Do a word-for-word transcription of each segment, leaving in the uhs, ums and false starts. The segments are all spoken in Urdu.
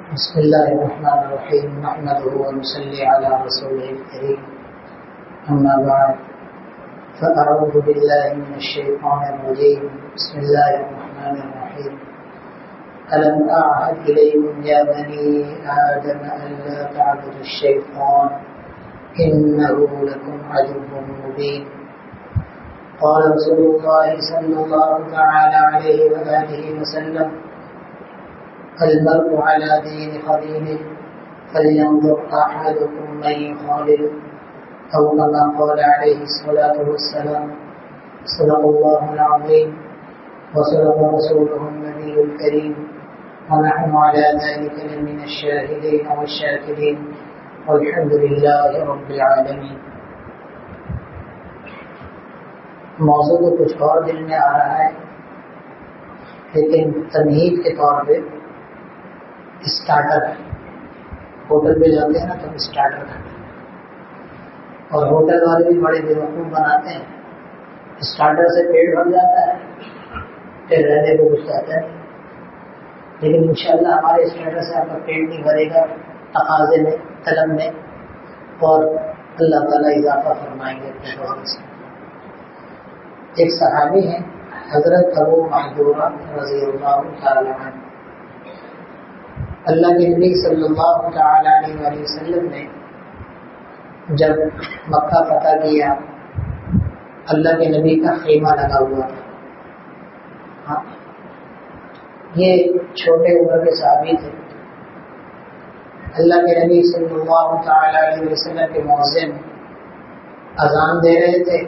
بسم الله الرحمن الرحيم نحمده ونصلي على رسوله الكريم أما بعد فأعوذ بالله من الشيطان الرجيم بسم الله الرحمن الرحيم ألم أعهد إليكم يا بني آدم ألا تعبدوا الشيطان إنه لكم عدو مبين قال رسول الله صلى الله تعالى عليه وآله وسلم المرء على دين خليله فلينظر أحدكم من يخالل أو كما قال عليه الصلاة والسلام صدق الله العظيم وصدق رسوله النبي الكريم ونحن على ذلك لمن الشاهدين والشاكرين والحمد لله رب العالمين. موضوع تو کچھ اور دل میں آ رہا ہے لیکن تمہید کے طور پہ اسٹارٹر ہے. ہوٹل پہ جاتے ہیں نا تو اسٹارٹر کھاتے ہیں اور ہوٹل والے بھی بڑے بیوقوف بناتے ہیں. اسٹارٹر سے پیٹ بھر جاتا ہے پھر رہنے کو کچھ جاتا ہے لیکن انشاءاللہ ہمارے اسٹارٹر سے آپ کا پیٹ نہیں بھرے گا تقاضے میں طلب میں اور اللہ تعالیٰ اضافہ فرمائیں گے اپنے فضل سے. ایک صحابی ہیں حضرت ابو محذورہ رضی اللہ تعالی عنہ. اللہ کے نبی صلی اللہ تعالی علیہ وآلہ وسلم نے جب مکہ فتح کیا اللہ کے نبی کا خیمہ لگا ہوا تھا. ہاں یہ چھوٹے عمر کے صحابی تھے. اللہ کے نبی صلی اللہ تعالی علیہ وسلم کے مؤذن اذان دے رہے تھے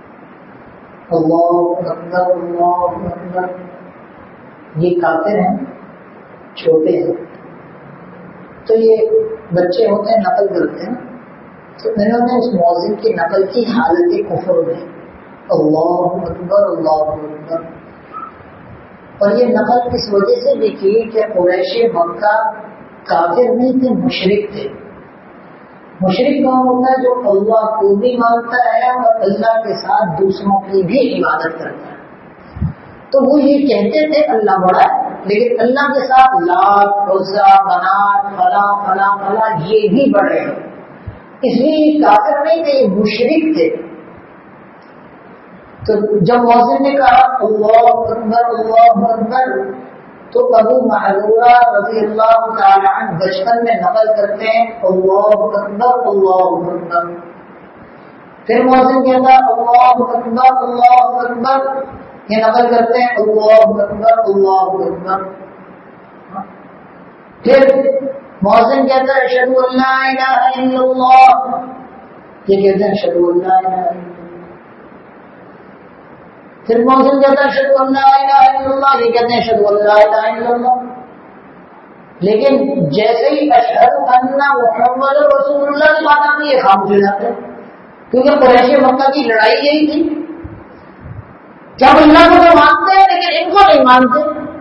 اللہ اکبر اللہ اکبر. یہ کافر ہیں چھوٹے ہیں تو یہ بچے ہوتے ہیں نقل کرتے ہیں تو انہوں نے اس مؤذن کی نقل کی حالت کفر میں اللہ اکبر اللہ اکبر. اور یہ نقل کس وجہ سے بھی کی کہ قریش مکہ کافر نہیں تھے مشرک تھے. مشرک کون ہوتا ہے جو اللہ کو بھی مانتا ہے اور اللہ کے ساتھ دوسروں کی بھی عبادت کرتا ہے. تو وہ یہ کہتے تھے اللہ بڑا ہے لیکن اللہ کے ساتھ لات عزا منات فلاں فلاں فلاں یہ بھی بڑے ہیں. اس لیے یہ کافر نہیں تھے یہ مشرک تھے. تو جب مؤذن نے کہا اللہ اکبر اللہ اکبر تو ابو محذورہ رضی اللہ تعالی عنہ بچپن میں نقل کرتے ہیں اللہ اکبر اللہ اکبر. پھر مؤذن کہتا اللہ اکبر اللہ اکبر یہ نقل کرتے ہیں اللہ اکبر اللہ اکبر. پھر مؤذن کہتا ہے اشہد ان لا الہ الا اللہ یہ کہتے ہیں اشہد ان لا الہ الا اللہ. پھر مؤذن کہتا ہے اشہد ان لا الہ الا اللہ یہ کہتے ہیں اشہد ان لا الہ الا اللہ. لیکن جیسے ہی اشہد ان محمد رسول اللہ کی بات آتی ہے خاموش ہو جاتے ہیں کیونکہ قریش مکہ کی لڑائی یہی تھی. جب اللہ کو تو مانتے ہیں لیکن ان کو نہیں مانتے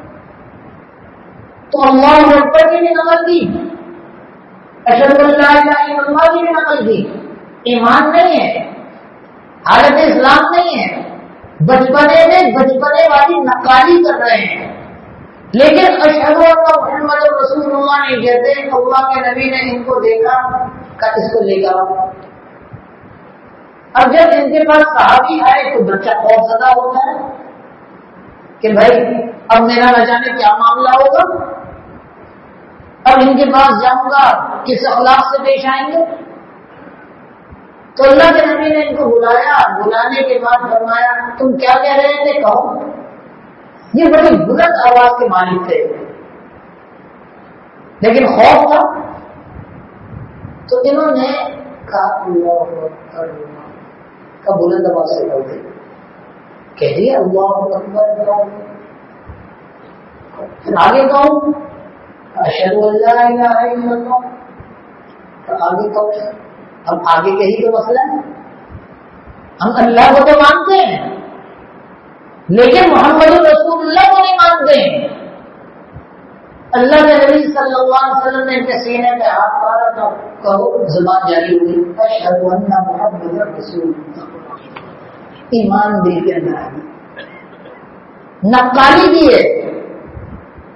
تو اللہ اکبر کی بھی نقل کی اشہد ان لا الہ الا اللہ کی بھی نقل کی. ایمان نہیں ہے حالت اسلام نہیں ہے بچپنے میں بچپنے والی نقالی کر رہے ہیں لیکن اشہد ان محمد رسول اللہ نہیں کہتے. اللہ کے نبی نے ان کو دیکھا کہ اس کو لے گا. اب جب ان کے پاس صحابی آئے تو بچہ خوف زدہ ہوتا ہے کہ بھائی اب میرا نہ جانے کیا معاملہ ہوگا. اب ان کے پاس جاؤں گا کس اخلاق سے پیش آئیں گے. تو اللہ کے نبی نے ان کو بلایا. بلانے کے بعد فرمایا تم کیا کہہ رہے تھے کہو. یہ بڑی بلند آواز کے مالک تھے لیکن خوف تھا تو انہوں نے کہا اللہ اکبر کا بلند آواز سے کہو دے کہہ دیا اللہ اکبر. پھر آگے کہوں اشہد ان لا الہ الا اللہ تو آگے کہو. اب آگے کہی تو مسئلہ ہے. ہم اللہ کو تو مانتے ہیں لیکن محمد رسول اللہ کو نہیں مانتے. اللہ کے نبی صلی اللہ علیہ وسلم نے ان کے سینے پہ ہاتھ مارا تو کہو زبان جاری ہوئی اشہد ان محمد رسول اللہ. ایمان دل کے اندر آ گئی. نقالی بھی ہے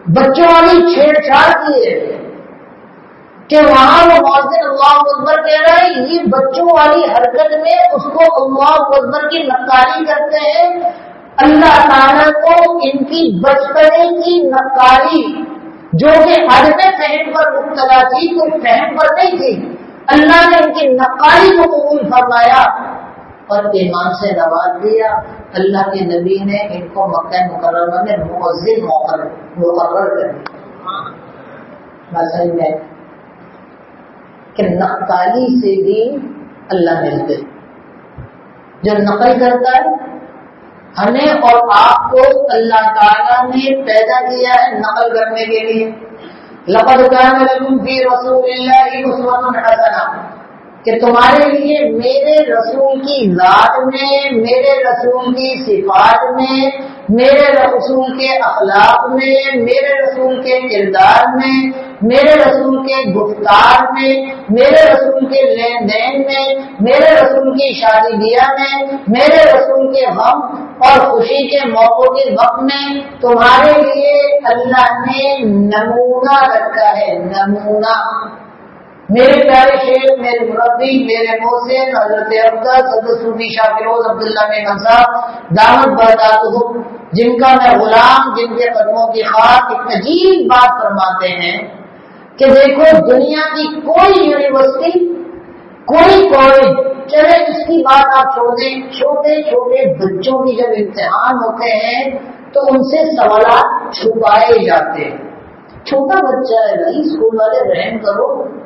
بچوں والی چھیڑ چھاڑ کی ہے کہ وہاں وہ مؤذن اللہ اکبر کہہ رہا ہے، یہ بچوں والی حرکت میں اس کو اللہ اکبر کی نقالی کرتے ہیں۔ اللہ تعالیٰ کو ان کی بچپنے کی نقالی جو کہ عدم فہم پر مبتلا تھی، کوئی فہم پر نہیں تھی، اللہ نے ان کی نقالی کو قبول فرمایا اور ایمان سے نواز دیا۔ اللہ کے نبی نے ان کو مکہ مکرمہ میں مؤذن مقرر کر دیا۔ مثلا میں کہ نقالی سے بھی اللہ ملتے، جو نقل کرتا ہے ہمیں اور آپ کو اللہ تعالیٰ نے پیدا کیا ہے نقل کرنے کے لیے۔ لقد كان لكم في رسول الله أسوة حسنة، کہ تمہارے لیے میرے رسول کی ذات میں، میرے رسول کی صفات میں، میرے رسول کے اخلاق میں، میرے رسول کے کردار میں، میرے رسول کے گفتار میں، میرے رسول کے لین دین میں، میرے رسول کی شادی بیاہ میں، میرے رسول کے غم اور خوشی کے موقعوں کے وقت میں تمہارے لیے اللہ نے نمونہ رکھا ہے۔ نمونہ میرے پیارے شیخ، میرے مربی، میرے محسن حضرت افضل صدر صوفی شاہ فیروز عبداللہ میمن صاحب دامت برکاتہم، جن کا میں غلام، جن کے قدموں کی خاک، ایک عجیب بات فرماتے ہیں کہ دیکھو دنیا کی کوئی یونیورسٹی، کوئی کالج، چلے اس کی بات آپ چھوڑ دیں، چھوٹے چھوٹے بچوں کی جب امتحان ہوتے ہیں تو ان سے سوالات چھپائے جاتے ہیں۔ چھوٹا بچہ ہے بھائی، اسکول والے رحم کرو،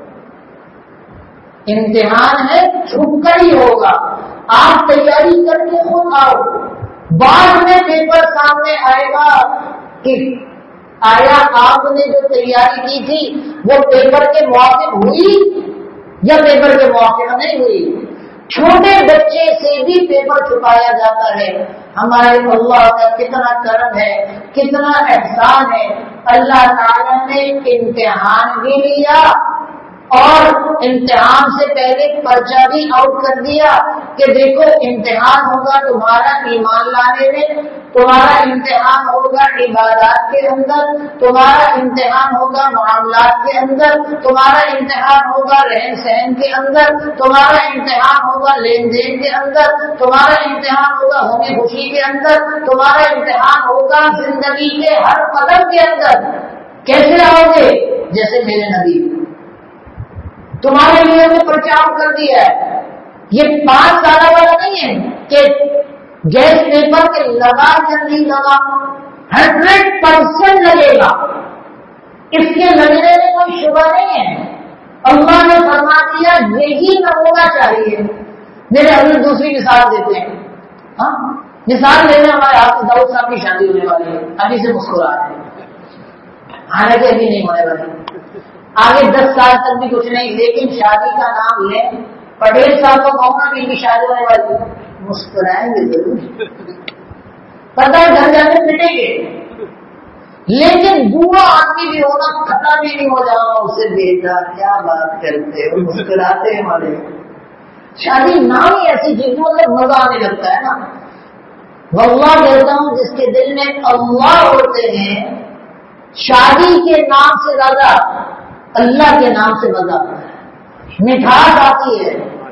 امتحان ہے چھپ کر ہی ہوگا، آپ تیاری کر کے خود آؤ، بعد میں پیپر سامنے آئے گا کہ آیا آپ نے جو تیاری کی تھی وہ پیپر کے موافق ہوئی یا پیپر کے موافق نہیں ہوئی۔ چھوٹے بچے سے بھی پیپر چھپایا جاتا ہے۔ ہمارے اللہ کا کتنا کرم ہے، کتنا احسان ہے، اللہ تعالیٰ نے امتحان بھی لیا اور امتحان سے پہلے پرچہ بھی آؤٹ کر دیا کہ دیکھو امتحان ہوگا تمہارا ایمان لانے میں، تمہارا امتحان ہوگا عبادات کے اندر، تمہارا امتحان ہوگا معاملات کے اندر، تمہارا امتحان ہوگا رہن سہن کے اندر، تمہارا امتحان ہوگا لین دین کے اندر، تمہارا امتحان ہوگا ہونے خوشی کے اندر، تمہارا امتحان ہوگا زندگی کے ہر قدم کے اندر۔ کیسے آؤ گے؟ جیسے میرے نبی تمہارے لیے وہ پرچار کر دیا ہے۔ یہ پانچ سال والا نہیں ہے کہ گیس پیپر کے لگا یا نہیں لگا، ہنڈریڈ پرسینٹ لگے گا، اس کے لگنے میں کوئی شبہ نہیں ہے۔ اللہ نے فرما دیا یہی نمونہ چاہیے۔ میرے حضرت دوسری مثال دیتے ہیں، ہاں مثال لینے ہمارے ہاتھ میں داؤد صاحب کی شادی ہونے والی ہے، ابھی سے مسکرا رہے ہیں، حالانکہ ابھی نہیں ہونے والی، آگے دس سال تک بھی کچھ نہیں، لیکن شادی کا نام لیں، پٹیل صاحب کو کہوں کہ ان کی شادی ہونے والی، مسکرائیں گے ضرور، پتہ ہے گھر جا کے پٹیں گے، لیکن بوڑھا آدمی بھی ہونا، کھٹا بھی نہیں ہو جانا، اسے بیٹا کیا بات کرتے ہو، مسکراتے ہمارے۔ شادی نام ہی ایسی چیز مطلب مزہ آنے لگتا ہے نا۔ واللہ کہتا ہوں جس کے دل میں اللہ ہوتے ہیں، شادی کے نام سے زیادہ اللہ کے نام سے مزہ آتا ہے، مٹھاس آتی ہے،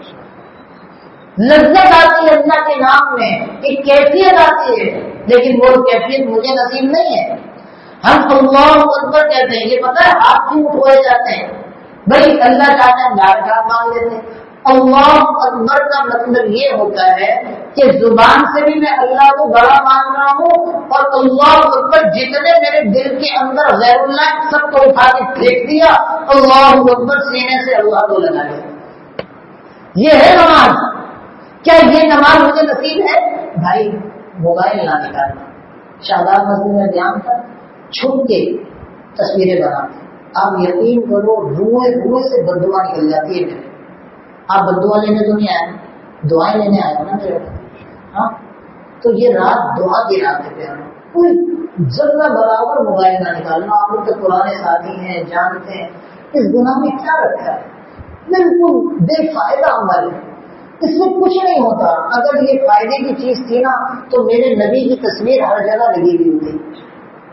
لذت آتی ہے اللہ کے نام میں، ایک کیفیت آتی ہے، لیکن وہ کیفیت مجھے نصیب نہیں ہے۔ ہم اللہ اکبر کہتے ہیں، یہ پتہ ہے ہاتھ کیوں اٹھوائے جاتے ہیں؟ بھائی اللہ چاہتے ہیں لاکھ لاکھ مانگ لیتے ہیں۔ اللہ اکبر کا مطلب یہ ہوتا ہے کہ زبان سے بھی میں اللہ کو بڑا مان رہا ہوں، اور اللہ اکبر جتنے میرے دل کے اندر غیر اللہ سب کو اٹھا کے پھینک دیا، اللہ اکبر سینے سے اللہ کو لگا لیا۔ یہ ہے نماز۔ کیا یہ نماز مجھے نصیب ہے؟ بھائی موبائل نہ نکالنا، شاداب مسجد میں بیان تھا، چھپ کے تصویریں بناتے، آپ یقین کرو روئے روئے سے بددعا نکل جاتی ہے۔ آپ بددعا لینے تو نہیں آئے، دعائیں لینے آئے ہو نا میرے، ہاں تو یہ رات دعا کی رات ہے، کوئی ذرہ برابر موبائل نہ نکالنا۔ آپ لوگ تو پرانے ساتھی ہیں، جانتے ہیں اس گناہ میں کیا رکھا ہے، بالکل بے فائدہ عمل ہے، اس سے کچھ نہیں ہوتا۔ اگر یہ فائدے کی چیز تھی نا تو میرے نبی کی تصویر ہر جگہ لگی ہوئی ہوتی،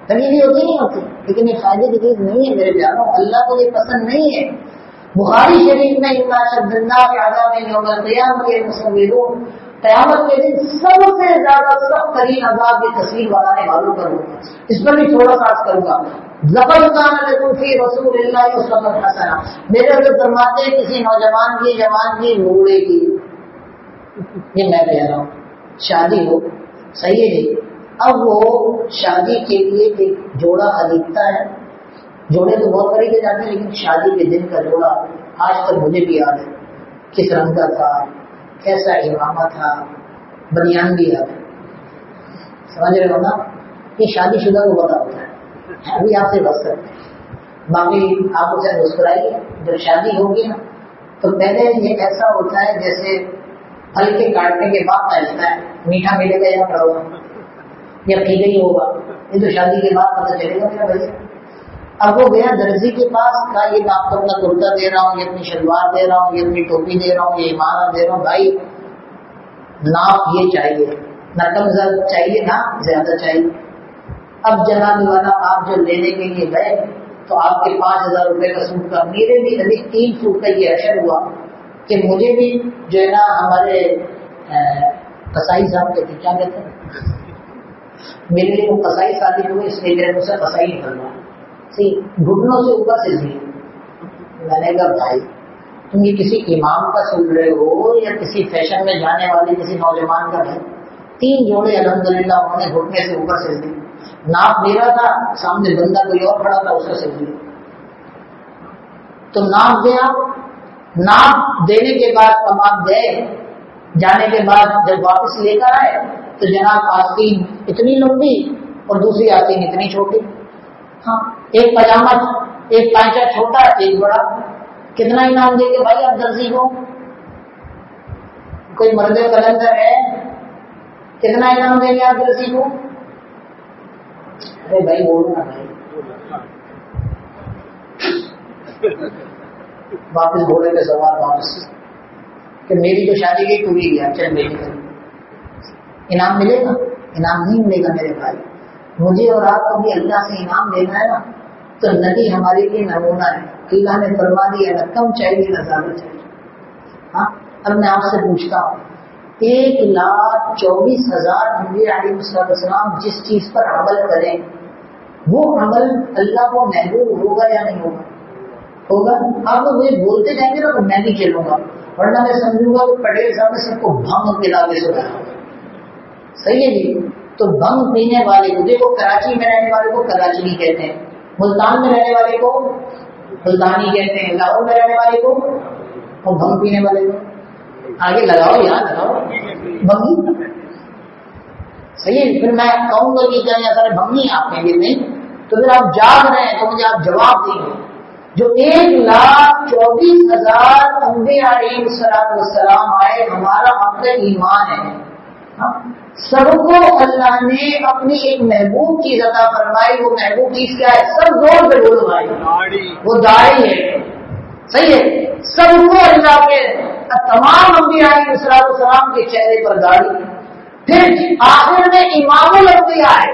تکلیف ہوتی نہیں ہوتی، لیکن یہ فائدے کی چیز نہیں ہے میرے پیاروں، اللہ کو یہ پسند نہیں ہے۔ بخاری شریف میں ان اشد الناس عذاب یوم القیامۃ المصورون، قیامت کے دن سب سے زیادہ سخت ترین عذاب کی تصویر بنانے والوں پر ہوگا۔ اس پر بھی تھوڑا سا عرض کروں گا۔ لقد کان لکم فی رسول اللہ اسوۃ حسنہ، میرے حضرت فرماتے ہیں کسی نوجوان کی جوان کی بوڑھے کی، یہ میں کہہ رہا ہوں، شادی ہو، صحیح ہے جی، اب وہ شادی کے لیے ایک جوڑا خریدتا ہے، جوڑے تو بہت خریدے جاتے ہیں لیکن شادی کے دن کا جوڑا آج تک مجھے بھی یاد ہے، کس رنگ کا تھا، کیسا امامہ تھا، بنیان بھی یاد ہے، سمجھ رہے ہو نا؟ یہ شادی شدہ کو پتا ہوتا ہے، ابھی آپ سے بچ سکتے ہیں، باقی آپ اسے مسکرائیے۔ جب شادی ہوگی نا تو پہلے یہ ایسا ہوتا ہے جیسے پھل کے کاٹنے کے بعد پہلتا ہے میٹھا ملے گا یا پڑا ہوگا یا پیگا ہی ہوگا، یہ تو شادی کے بعد پتہ چلے گا میرا بھائی۔ اب وہ گیا درزی کے پاس، کہا یہ میں آپ کو اپنا کرتا دے رہا ہوں، یہ اپنی شلوار دے رہا ہوں، یہ اپنی ٹوپی دے رہا ہوں، یہ امامہ دے رہا ہوں، بھائی ناپ یہ چاہیے، نہ کم زیادہ چاہیے نہ زیادہ چاہیے۔ اب جناب والا آپ جو لینے کے لیے گئے تو آپ کے پانچ ہزار روپے کا سوٹ کا، میرے بھی ابھی تین سوٹ کا یہ اشر ہوا کہ مجھے بھی جو ہے نا ہمارے قصائی صاحب کہتے کیا کہتے ہیں، میرے لیے وہ قصائی شادی ہوئی، اس لیے میرے مجھ سے قصائی نکلوا سی گھٹنوں سے اوپر سے لی۔ میں نے کہا بھائی تم یہ کسی امام کا سن رہے ہو یا کسی فیشن میں جانے والے کسی نوجوان کا؟ بھائی تین جوڑے الحمدللہ انہوں نے گھٹنے سے اوپر سے لی، ناپ میرا تھا، سامنے بندہ کوئی اور کھڑا تھا، اس کا سل لیا تو ناپ دیا۔ ناپ دینے کے بعد اب آپ گئے، جانے کے بعد جب واپس لے کر آئے تو جناب آستین اتنی لمبی اور دوسری آستین اتنی چھوٹی، ہاں ایک پاجامہ ایک پائچہ چھوٹا ایک بڑا، کتنا انعام دیں گے بھائی آپ درزی کو؟ کوئی مرد قلندر ہے، کتنا انعام دیں گے آپ درزی کو؟ ارے بھائی بولو نا بھائی، واپس بولے کے سوال واپس کہ میری تو شادی کی پوری گیا، چل میری کر انعام ملے گا؟ انعام نہیں ملے گا میرے بھائی۔ مجھے اور آپ کو بھی اللہ سے انعام دینا ہے نا، تو نبی ہمارے لیے نمونہ ہے، اللہ نے فرما دیا نہ کم چاہیے نہ زیادہ چاہیے۔ ہاں اب میں آپ سے پوچھتا ہوں، ایک لاکھ چوبیس ہزار انبیاء علیہ السلام جس چیز پر عمل کریں وہ عمل اللہ کو محبوب ہوگا یا نہیں ہوگا؟ ہوگا۔ آپ لوگ مجھے بولتے جائیں گے نا تو میں بھی چلوں گا، ورنہ میں سمجھوں گا کہ پٹیل صاحب نے سب کو بھنگ پلا کے سنا۔ صحیح ہے جی، تو بھنگ پینے والے کو دیکھو، کراچی میں رہنے والے کو کراچی کہتے ہیں، ملتان میں رہنے والے کو ملتانی کہتے ہیں، لاہور میں رہنے والے کو اور بھنگ پینے والے کو آگے لگاؤ یہاں لگاؤ بھنگی۔ صحیح ہے، پھر میں کہوں گا کہ کیا سارے بھنگی آپ کہیں گے نہیں، تو پھر آپ جاگ رہے ہیں تو مجھے آپ جواب دیں گے۔ جو ایک لاکھ چوبیس ہزار انبیاء علیہ السلام آئے، ہمارا حق ایمان ہے، سب کو اللہ نے اپنی ایک محبوب چیز عطا فرمائی۔ وہ محبوب چیز کیا ہے؟ سب زور پہ بولو بھائی، وہ داڑھی ہے۔ صحیح ہے، سب کو اللہ کے تمام انبیاء علیہ السلام کے چہرے پر داڑھی، پھر آخر میں امام الانبیاء ہے۔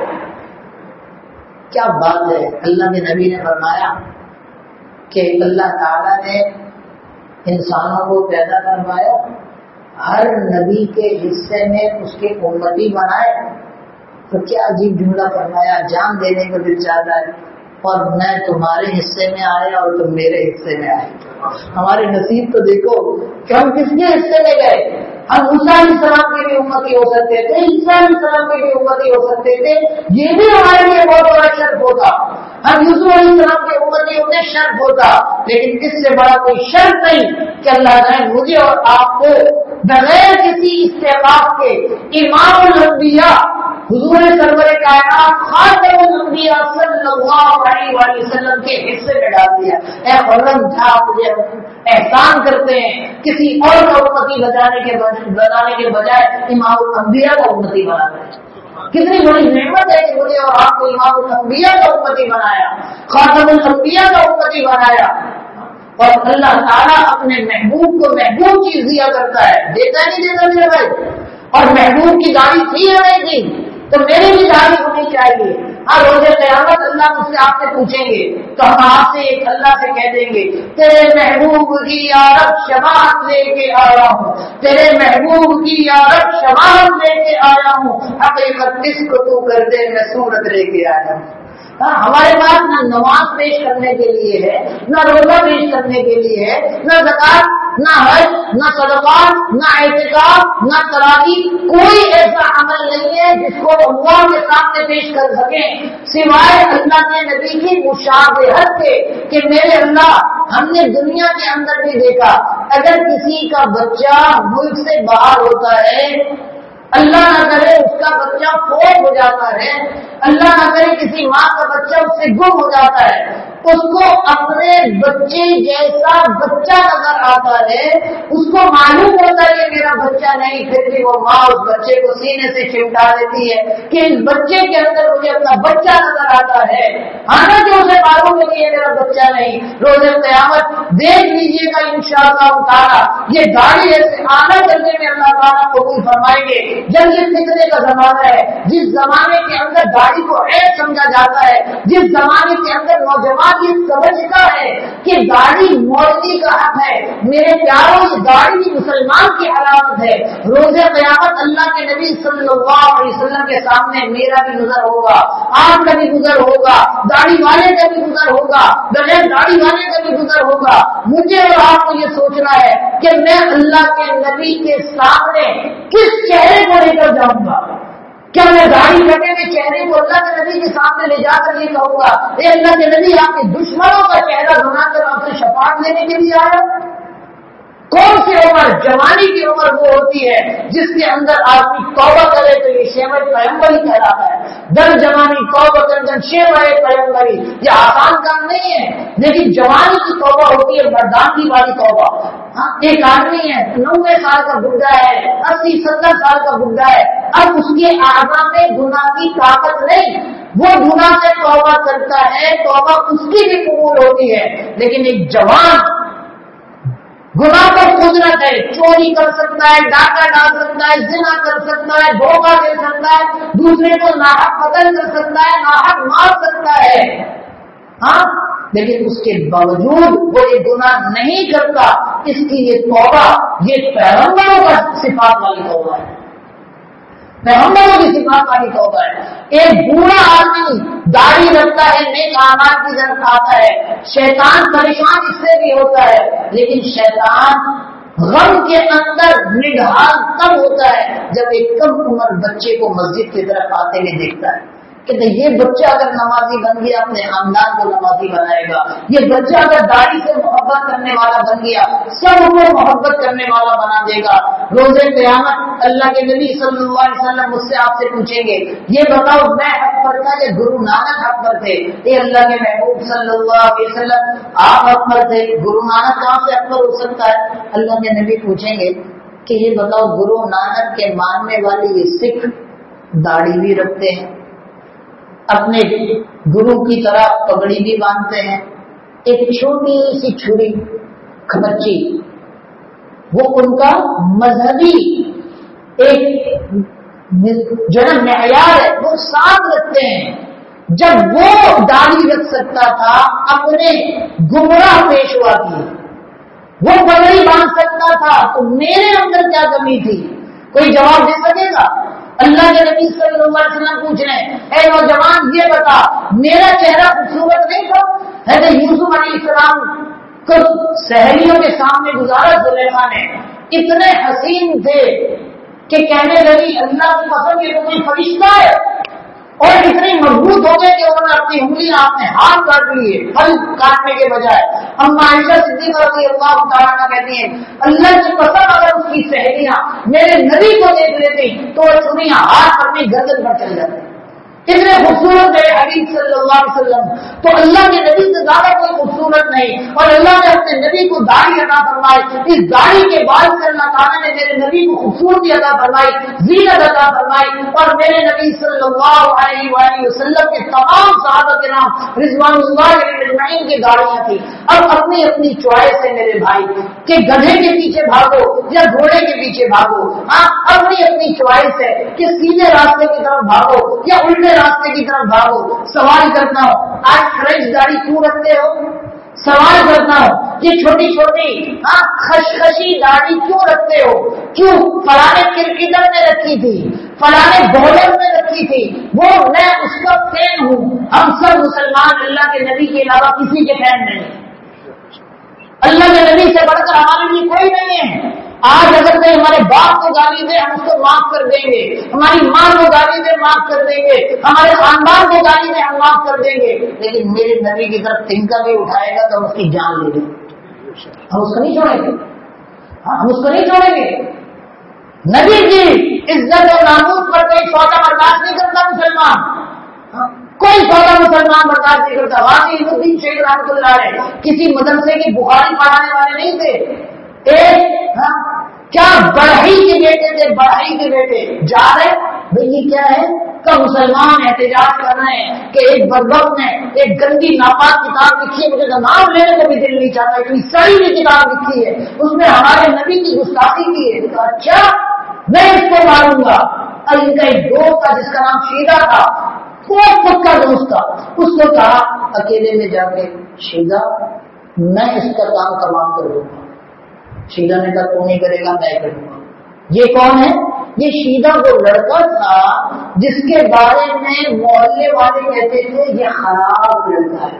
کیا بات ہے، اللہ کے نبی نے فرمایا کہ اللہ تعالیٰ نے انسانوں کو پیدا کروایا، ہر نبی کے حصے میں اس کے امتی بنائے، تو کیا عجیب جملہ فرمایا، جان دینے کو دل چاہتا ہے، اور میں تمہارے حصے میں آیا اور تم میرے حصے میں آئے۔ ہمارے نصیب تو دیکھو کہ ہم کس کے حصے میں گئے۔ ہم موسیٰ علیہ السلام کے بھی امتی ہو سکتے تھے، عیسیٰ علیہ السلام کے بھی امتی ہو سکتے تھے، یہ بھی ہمارے لیے بہت بڑا شرف ہوتا۔ ہم یوسف علیہ السلام کے امتی ہوتے شرف ہوتا، لیکن اس سے بڑا کوئی شرف نہیں کہ اللہ نے مجھے اور آپ کو بغیر کسی استحقاق کے امام الانبیاء حضور سرور کائنات خاتم الانبیاء صلی اللہ علیہ وآلہ وسلم کے حصے میں ڈال دیا۔ اے خرم جھا مجھے احسان کرتے ہیں، کسی اور کا امتی بنانے کے بنانے کے بجائے امام الانبیاء کا امتی بنا دیں۔ کتنی بڑی نعمت ہے کہ مجھے اور آپ کو امام الانبیاء کا امتی بنایا، خاتم الانبیاء کا امتی بنایا۔ اور اللہ تعالیٰ اپنے محبوب کو محبوب چیز دیا کرتا ہے، دیتا نہیں دیتا میرے بھائی۔ اور محبوب کی داڑھی تھی یا نہیں تھی؟ تو میری بھی داڑھی ہونی چاہیے، ہاں روز قیامت اللہ مجھ سے آپ سے پوچھیں گے تو ہم آپ سے ایک اللہ سے کہہ دیں گے تیرے محبوب کی یا رب شفاعت لے کے آیا ہوں، تیرے محبوب کی یا رب شفاعت لے کے آیا ہوں، حقیقت کس کو تو کر دے میں صورت لے کے آیا ہوں۔ ہمارے پاس نہ نماز پیش کرنے کے لیے ہے، نہ روزہ پیش کرنے کے لیے ہے، نہ زکات، نہ حج، نہ صدقات، نہ اعتکاف، نہ تراویح، کوئی ایسا عمل نہیں ہے جس کو اللہ کے سامنے پیش کر سکیں سوائے اللہ کے نبی کی مشابہت کے کہ میرے اللہ ہم نے دنیا کے اندر بھی دیکھا اگر کسی کا بچہ ملک سے باہر ہوتا ہے، اللہ نہ کرے اس کا بچہ فوت ہو جاتا ہے، اللہ نہ کرے کسی ماں کا بچہ اس سے گم ہو جاتا ہے، اس کو اپنے بچے جیسا بچہ نظر آتا ہے، اس کو معلوم ہوتا ہے کہ میرا بچہ نہیں، پھر بھی وہ ماں اس بچے کو سینے سے چمٹا دیتی ہے کہ اس بچے کے اندر مجھے اپنا بچہ نظر آتا ہے، حالانکہ اسے معلوم ہے کہ یہ میرا بچہ نہیں۔ روز قیامت دیکھ لیجیے گا انشاءاللہ تعالیٰ یہ داڑھی ایسے آنا کرنے میں اللہ تعالیٰ قبول فرمائیں گے۔ جب یہ فتنے کا زمانہ ہے، جس زمانے کے اندر داڑھی کو عیب سمجھا جاتا ہے، جس زمانے کے اندر نوجوان یہ سمجھتا ہے کہ داڑھی مولوی کا حق ہے، میرے پیاروں یہ داڑھی بھی مسلمان کی علامت ہے۔ روز قیامت اللہ کے نبی صلی اللہ علیہ وسلم کے سامنے میرا بھی گزر ہوگا، آپ کا بھی گزر ہوگا، داڑھی والے کا بھی گزر ہوگا، بغیر داڑھی والے کا بھی گزر ہوگا۔ مجھے اور آپ کو یہ سوچنا ہے کہ میں اللہ کے نبی کے سامنے کس چہرے کو لے کر جاؤں گا؟ کیا میں داڑھی کٹے ہوئے چہرے کو اللہ کے نبی کے سامنے لے جا کر یہ کہوں گا اے اللہ کے نبی آپ کے دشمنوں کا چہرہ بنا کر آپ سے شفاعت لینے کے لیے آیا؟ کون سی عمر؟ جوانی کی عمر وہ ہوتی ہے جس کے اندر آدمی توبہ کرے تو یہ شیوہ پیغمبری کہلاتا ہے۔ در جوانی توبہ کردن شیوہ پیغمبری، یہ آسان کام نہیں ہے، لیکن جوانی کی توبہ ہوتی ہے مردانگی والی توبہ۔ ہاں ایک آدمی ہے نوے سال کا بڈھا ہے، اسی ستر سال کا بڈھا ہے، اب اس کے اعضاء میں گناہ کی طاقت نہیں، وہ گناہ سے توبہ کرتا ہے، توبہ اس کی بھی قبول ہوتی ہے، لیکن ایک جوان گناہ پر قدرت ہے، چوری کر سکتا ہے، ڈاکہ ڈال سکتا ہے، زنا کر سکتا ہے، دھوکہ دے سکتا ہے، دوسرے کو ناحق قتل کر سکتا ہے، ناحق مار سکتا ہے، ہاں لیکن اس کے باوجود وہ یہ گناہ نہیں کرتا، اس کی یہ توبہ یہ پیغمبروں کا صفات والی توبہ ہے، پیغمبروں کی صفات والی توبہ ہے۔ ایک بوڑھا آدمی داڑھی رکھتا ہے، نیک اعمال کی طرف آتا ہے، شیطان پریشان اس سے بھی ہوتا ہے، لیکن شیطان غم کے اندر نڈھال تب ہوتا ہے جب ایک کم عمر بچے کو مسجد کی طرف آتے ہوئے دیکھتا ہے کہ یہ بچہ اگر نمازی بن گیا اپنے خاندان کو نمازی بنائے گا، یہ بچہ اگر داڑھی سے محبت کرنے والا بن گیا سب کو محبت کرنے والا بنا دے گا۔ روز قیامت اللہ کے نبی صلی اللہ علیہ وسلم مجھ سے آپ سے پوچھیں گے یہ بتاؤ میں حق پر تھا یا گرو نانک حق پر تھے؟ اے اللہ کے محبوب صلی اللہ علیہ وسلم آپ حق پر تھے، گرو نانک کہاں سے حق پر ہو سکتا ہے؟ اللہ کے نبی پوچھیں گے کہ یہ بتاؤ گرو نانک کے ماننے والے یہ سکھ داڑھی بھی رکھتے ہیں، اپنے گرو کی طرح پگڑی بھی باندھتے ہیں، ایک چھوٹی سی چھری کھمچی وہ ان کا مذہبی ایک جو ہے معیار ہے وہ ساتھ رکھتے ہیں۔ جب وہ داڑھی رکھ سکتا تھا اپنے گمراہ پیشوا کی، وہ پگڑی باندھ سکتا تھا، تو میرے اندر کیا کمی تھی؟ کوئی جواب دے سکے گا؟ اللہ کے نبی صلی اللہ علیہ وسلم پوچھ رہے ہیں اے نوجوان یہ بتا میرا چہرہ خوبصورت نہیں تھا؟ حضرت یوسف علیہ السلام کو سہیلیوں کے سامنے گزارا زلیخا نے، اتنے حسین تھے کہ کہنے لگی اللہ کی قسم یہ تو کوئی فرشتہ ہے، اور اتنی مضبوط ہو گئے کہ انہوں نے اپنی انگلیاں اپنے ہاتھ کاٹ لیے پھل کاٹنے کے بجائے۔ اما عائشہ صدیقہ رضی اللہ تعالیٰ عنہ کہتی ہیں اللہ کی قسم اگر اس کی سہیلیاں میرے نبی کو دیکھ لیتی تو وہ چنیاں ہاتھ اپنی گردن پر چل جاتے، اتنے خوبصورت ہے حبیب صلی اللہ علیہ وسلم۔ تو اللہ کے نبی سے زیادہ کوئی خوبصورت نہیں، اور اللہ نے اپنے نبی کو داڑھی عطا فرمائی، اس داڑھی کے بعد سے اللہ تعالیٰ نے میرے نبی کو خوبصورتی عطا فرمائی، زینت عطا فرمائی، اور میرے نبی صلی اللہ علیہ وآلہ وسلم کے تمام صحابہ کرام رضوان اللہ اجمعین کی داڑیاں تھی۔ اب اپنی اپنی چوائس ہے میرے بھائی کہ گدھے کے پیچھے بھاگو یا گھوڑے کے پیچھے بھاگو، ہاں اپنی اپنی چوائس ہے کہ سیدھے راستے کی طرف بھاگو یا الٹے راستے کی طرف بھاگو. سوال کرتا ہوں, آج فرینچ داڑھی کیوں رکھتے ہو؟ سوال کرتا ہوں, یہ چھوٹی چھوٹی ہاں خشخشی داڑھی کیوں رکھتے ہو؟ کیوں؟ فلانے کرکٹر نے رکھی تھی, فلانے بالر نے رکھی تھی, وہ میں اس کا فین ہوں. ہم سب مسلمان اللہ کے نبی کے علاوہ کسی کے فین نہیں. اللہ کے نبی سے بڑھ کر ہمارے لیے کوئی نہیں ہے. آج اگر کوئی ہمارے باپ کو گالی دے ہم اس کو معاف کر دیں گے, ہماری ماں کو گالی دے معاف کر دیں گے, ہمارے خاندان کو گالی دے ہم معاف کر دیں گے, لیکن میرے نبی کی طرف تنکا بھی اٹھائے گا تو ہم اس کی جان لے لیں گے. ہم اس کو نہیں چھوڑیں گے, ہم اس کو نہیں چھوڑیں گے. نبی کی عزت اور ناموس پر کوئی سودا برداشت نہیں کرتا مسلمان, کوئی سودا مسلمان برداشت نہیں کرتا. واقعی الدین شیخ رحمۃ اللہ علیہ کسی مدرسے کی بخاری پڑھانے والے نہیں تھے. ایک کیا بڑھئی کے بیٹے تھے, بڑھئی کے بیٹے جا رہے بھائی یہ کیا ہے کہ مسلمان احتجاج کر رہے ہیں کہ ایک بدبخت نے ایک گندی ناپاک کتاب لکھی ہے, مجھے تو نام لینے کو بھی دل نہیں چاہتا, اتنی سڑی ہوئی کتاب لکھی ہے, اس میں ہمارے نبی کی گستاخی کی ہے. کہا اچھا میں اس کو ماروں گا. اور ان کا ایک دوست تھا جس کا نام شیدا تھا, بہت پکا دوست تھا, اس کو کہا اکیلے میں جا کے شیدا میں اس کا کام تمام کر دوں گا. شیدا نے کہا تو نہیں کرے گا, میں کروں گا. یہ کون ہے؟ یہ شیدا وہ لڑکا تھا جس کے بارے میں محلے والے کہتے تھے یہ خراب لڑکا ہے.